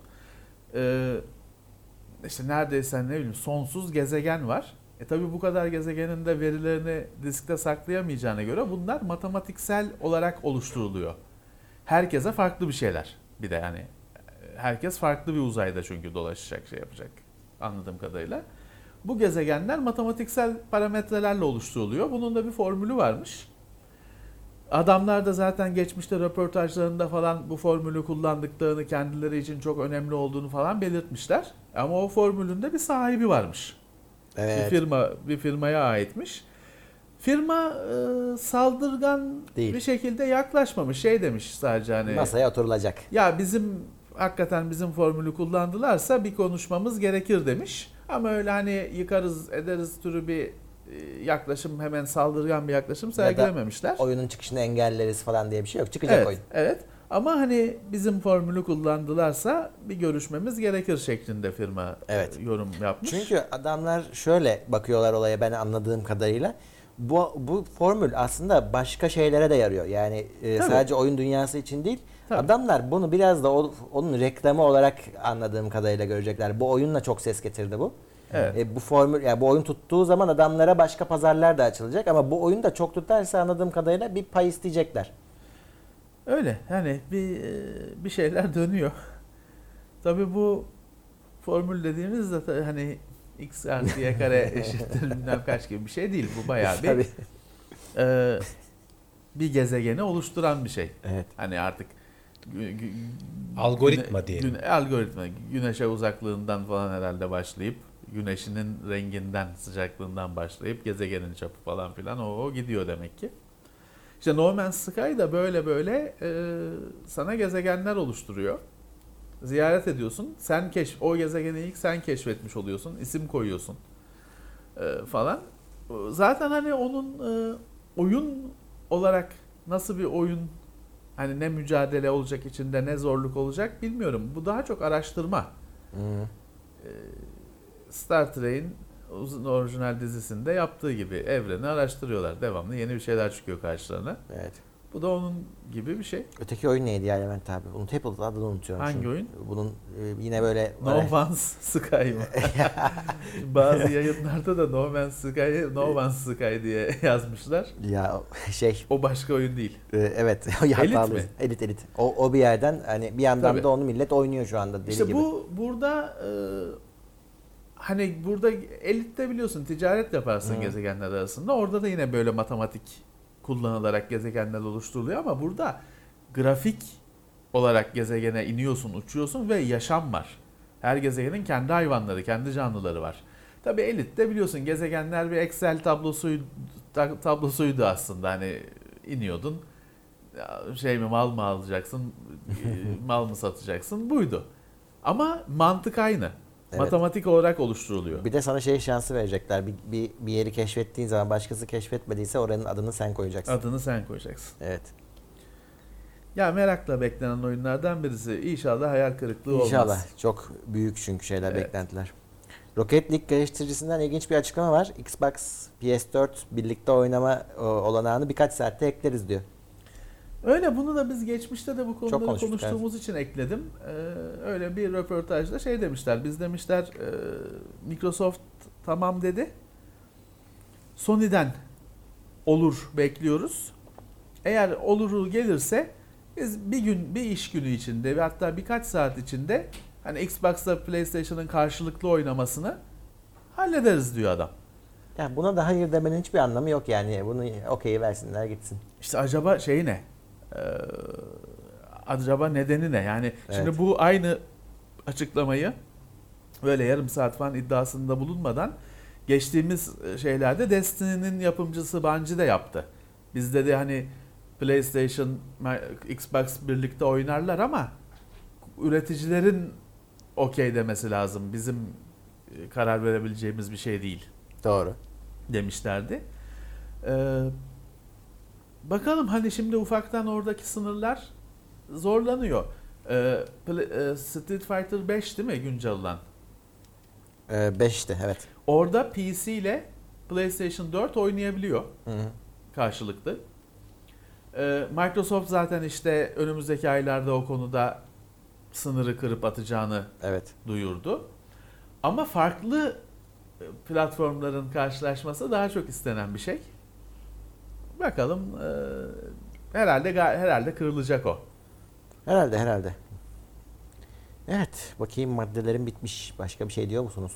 İşte neredeyse sonsuz gezegen var. Tabii bu kadar gezegenin de verilerini diskte saklayamayacağına göre bunlar matematiksel olarak oluşturuluyor. Herkese farklı bir şeyler. Bir de yani herkes farklı bir uzayda çünkü dolaşacak, yapacak anladığım kadarıyla. Bu gezegenler matematiksel parametrelerle oluşturuluyor. Bunun da bir formülü varmış. Adamlar da zaten geçmişte röportajlarında falan bu formülü kullandıklarını, kendileri için çok önemli olduğunu falan belirtmişler. Ama o formülün de bir sahibi varmış. Evet. Bir firmaya aitmiş. Firma saldırgan değil, bir şekilde yaklaşmamış. Demiş sadece hani masaya oturulacak. Ya hakikaten bizim formülü kullandılarsa bir konuşmamız gerekir demiş. Ama öyle hani yıkarız ederiz türü bir yaklaşım, hemen saldırgan bir yaklaşım sergilememişler. Oyunun çıkışını engelleriz falan diye bir şey yok. Çıkacak oyun. Evet. Ama hani bizim formülü kullandılarsa bir görüşmemiz gerekir şeklinde firma yorum yapmış. Çünkü adamlar şöyle bakıyorlar olaya, ben anladığım kadarıyla. Bu formül aslında başka şeylere de yarıyor. Yani sadece oyun dünyası için değil. Tabii. Adamlar bunu biraz da onun reklamı olarak anladığım kadarıyla görecekler. Bu oyunla çok ses getirdi bu. Evet. Bu formül, yani bu oyun tuttuğu zaman adamlara başka pazarlar da açılacak, ama bu oyun da çok tutarsa anladığım kadarıyla bir pay isteyecekler. Öyle. Yani bir şeyler dönüyor. Tabii bu formül dediğimiz de hani x artı y kare eşittir bilmem kaç gibi bir şey değil. Bu bayağı bir bir gezegeni oluşturan bir şey. Evet. Hani artık algoritma diyelim. Algoritma. Güneşe uzaklığından falan herhalde başlayıp güneşinin renginden, sıcaklığından başlayıp gezegenin çapı falan filan o gidiyor demek ki. İşte No Man's Sky da böyle sana gezegenler oluşturuyor. Ziyaret ediyorsun. Sen o gezegeni ilk sen keşfetmiş oluyorsun. İsim koyuyorsun falan. Zaten hani onun oyun olarak nasıl bir oyun, hani ne mücadele olacak içinde, ne zorluk olacak bilmiyorum. Bu daha çok araştırma. Star Trek'in orijinal dizisinde yaptığı gibi evreni araştırıyorlar. Devamlı yeni bir şeyler çıkıyor karşılarına. Evet. Bu da onun gibi bir şey. Öteki oyun neydi ya Levent abi? Hep adını unutuyorum. Hangi oyun? Bunun yine böyle... No Man's Sky mı? Bazı yayınlarda da No Man's Sky, No Man's Sky diye yazmışlar. Ya O başka oyun değil. Evet. Elit mi? Elit. O bir yerden hani bir yandan Tabii. da onu millet oynuyor şu anda deli İşte gibi. burada hani burada Elit'te biliyorsun ticaret yaparsın gezegenler arasında. Orada da yine böyle matematik kullanılarak gezegenler oluşturuluyor ama burada grafik olarak gezegene iniyorsun, uçuyorsun ve yaşam var. Her gezegenin kendi hayvanları, kendi canlıları var. Tabii Elit'te biliyorsun gezegenler bir Excel tablosuydu aslında. Hani iniyordun, mal mı alacaksın, mal mı satacaksın, buydu. Ama mantık aynı. Evet. Matematik olarak oluşturuluyor. Bir de sana şansı verecekler. Bir yeri keşfettiğin zaman başkası keşfetmediyse oranın adını sen koyacaksın. Adını sen koyacaksın. Evet. Ya merakla beklenen oyunlardan birisi. İnşallah hayal kırıklığı olmaz. İnşallah. Çok büyük çünkü beklentiler. Rocket League geliştiricisinden ilginç bir açıklama var. Xbox, PS4 birlikte oynama olanağını birkaç saatte ekleriz diyor. Öyle, bunu da biz geçmişte de bu konuları konuştuğumuz evet. için ekledim. Öyle bir röportajda demişler. Biz demişler Microsoft tamam dedi. Sony'den olur bekliyoruz. Eğer oluru gelirse biz bir iş günü içinde ve hatta birkaç saat içinde hani Xbox'la PlayStation'ın karşılıklı oynamasını hallederiz diyor adam. Yani buna da hayır demenin hiçbir anlamı yok yani. Bunu okey versinler gitsin. İşte acaba ne? Acaba nedeni ne? Yani evet. Şimdi bu aynı açıklamayı böyle yarım saat falan iddiasında bulunmadan geçtiğimiz şeylerde Destiny'nin yapımcısı Bungie de yaptı. Biz dedi hani PlayStation, Xbox birlikte oynarlar ama üreticilerin okey demesi lazım. Bizim karar verebileceğimiz bir şey değil. Doğru. Demişlerdi. Bakalım hani şimdi ufaktan oradaki sınırlar zorlanıyor. Street Fighter 5 değil mi güncel olan? 5'ti evet. Orada PC ile PlayStation 4 oynayabiliyor. Hı-hı. Karşılıklı. Microsoft zaten önümüzdeki aylarda o konuda sınırı kırıp atacağını duyurdu. Ama farklı platformların karşılaşması daha çok istenen bir şey. Bakalım herhalde kırılacak o. Herhalde. Evet, bakayım maddelerim bitmiş. Başka bir şey diyor musunuz?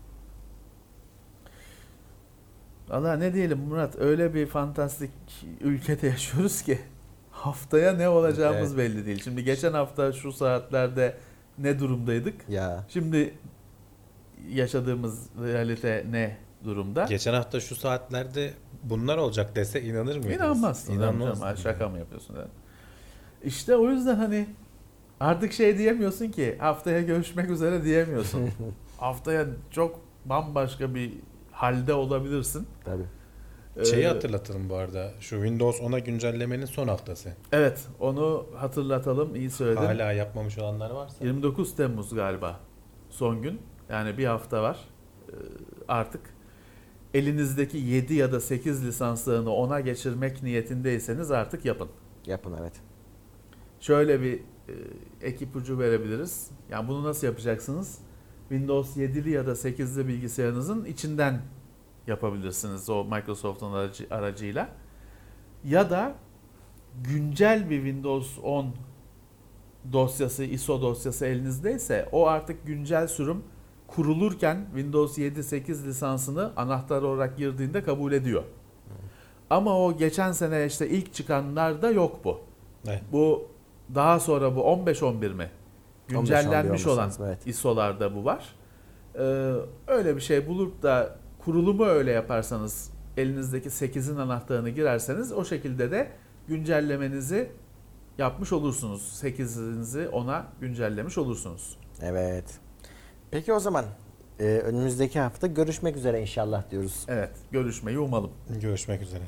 Valla ne diyelim Murat, öyle bir fantastik ülkede yaşıyoruz ki haftaya ne olacağımız belli değil. Şimdi geçen hafta şu saatlerde ne durumdaydık? Ya. Şimdi yaşadığımız realite ne durumda? Geçen hafta şu saatlerde bunlar olacak dese inanır mıydınız? İnanmazsın. İnanmazsın. Şaka mı yapıyorsun? İşte o yüzden hani artık diyemiyorsun ki haftaya görüşmek üzere diyemiyorsun. Haftaya çok bambaşka bir halde olabilirsin. Tabii. Hatırlatalım bu arada. Şu Windows 10'a güncellemenin son haftası. Evet, onu hatırlatalım. İyi söyledin. Hala yapmamış olanlar varsa. 29 Temmuz galiba son gün. Yani bir hafta var. Artık elinizdeki 7 ya da 8 lisanslarını 10'a geçirmek niyetindeyseniz artık yapın. Yapın evet. Şöyle bir ek ipucu verebiliriz. Yani bunu nasıl yapacaksınız? Windows 7'li ya da 8'li bilgisayarınızın içinden yapabilirsiniz o Microsoft'un aracıyla. Ya da güncel bir Windows 10 dosyası, ISO dosyası elinizdeyse o artık güncel sürüm kurulurken Windows 7.8 lisansını anahtar olarak girdiğinde kabul ediyor. Ama o geçen sene işte ilk çıkanlarda yok bu. Evet. Bu daha sonra bu 15.11 mi? Güncellenmiş 15.11 olan olması lazım, evet. ISO'larda bu var. Öyle bir şey bulup da kurulumu öyle yaparsanız, elinizdeki 8'in anahtarını girerseniz o şekilde de güncellemenizi yapmış olursunuz. 8'inizi ona güncellemiş olursunuz. Evet. Peki o zaman önümüzdeki hafta görüşmek üzere inşallah diyoruz. Evet, görüşmeyi umalım. Görüşmek üzere.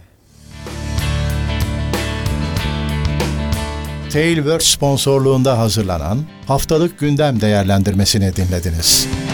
Tailwords sponsorluğunda hazırlanan Haftalık Gündem Değerlendirmesini dinlediniz.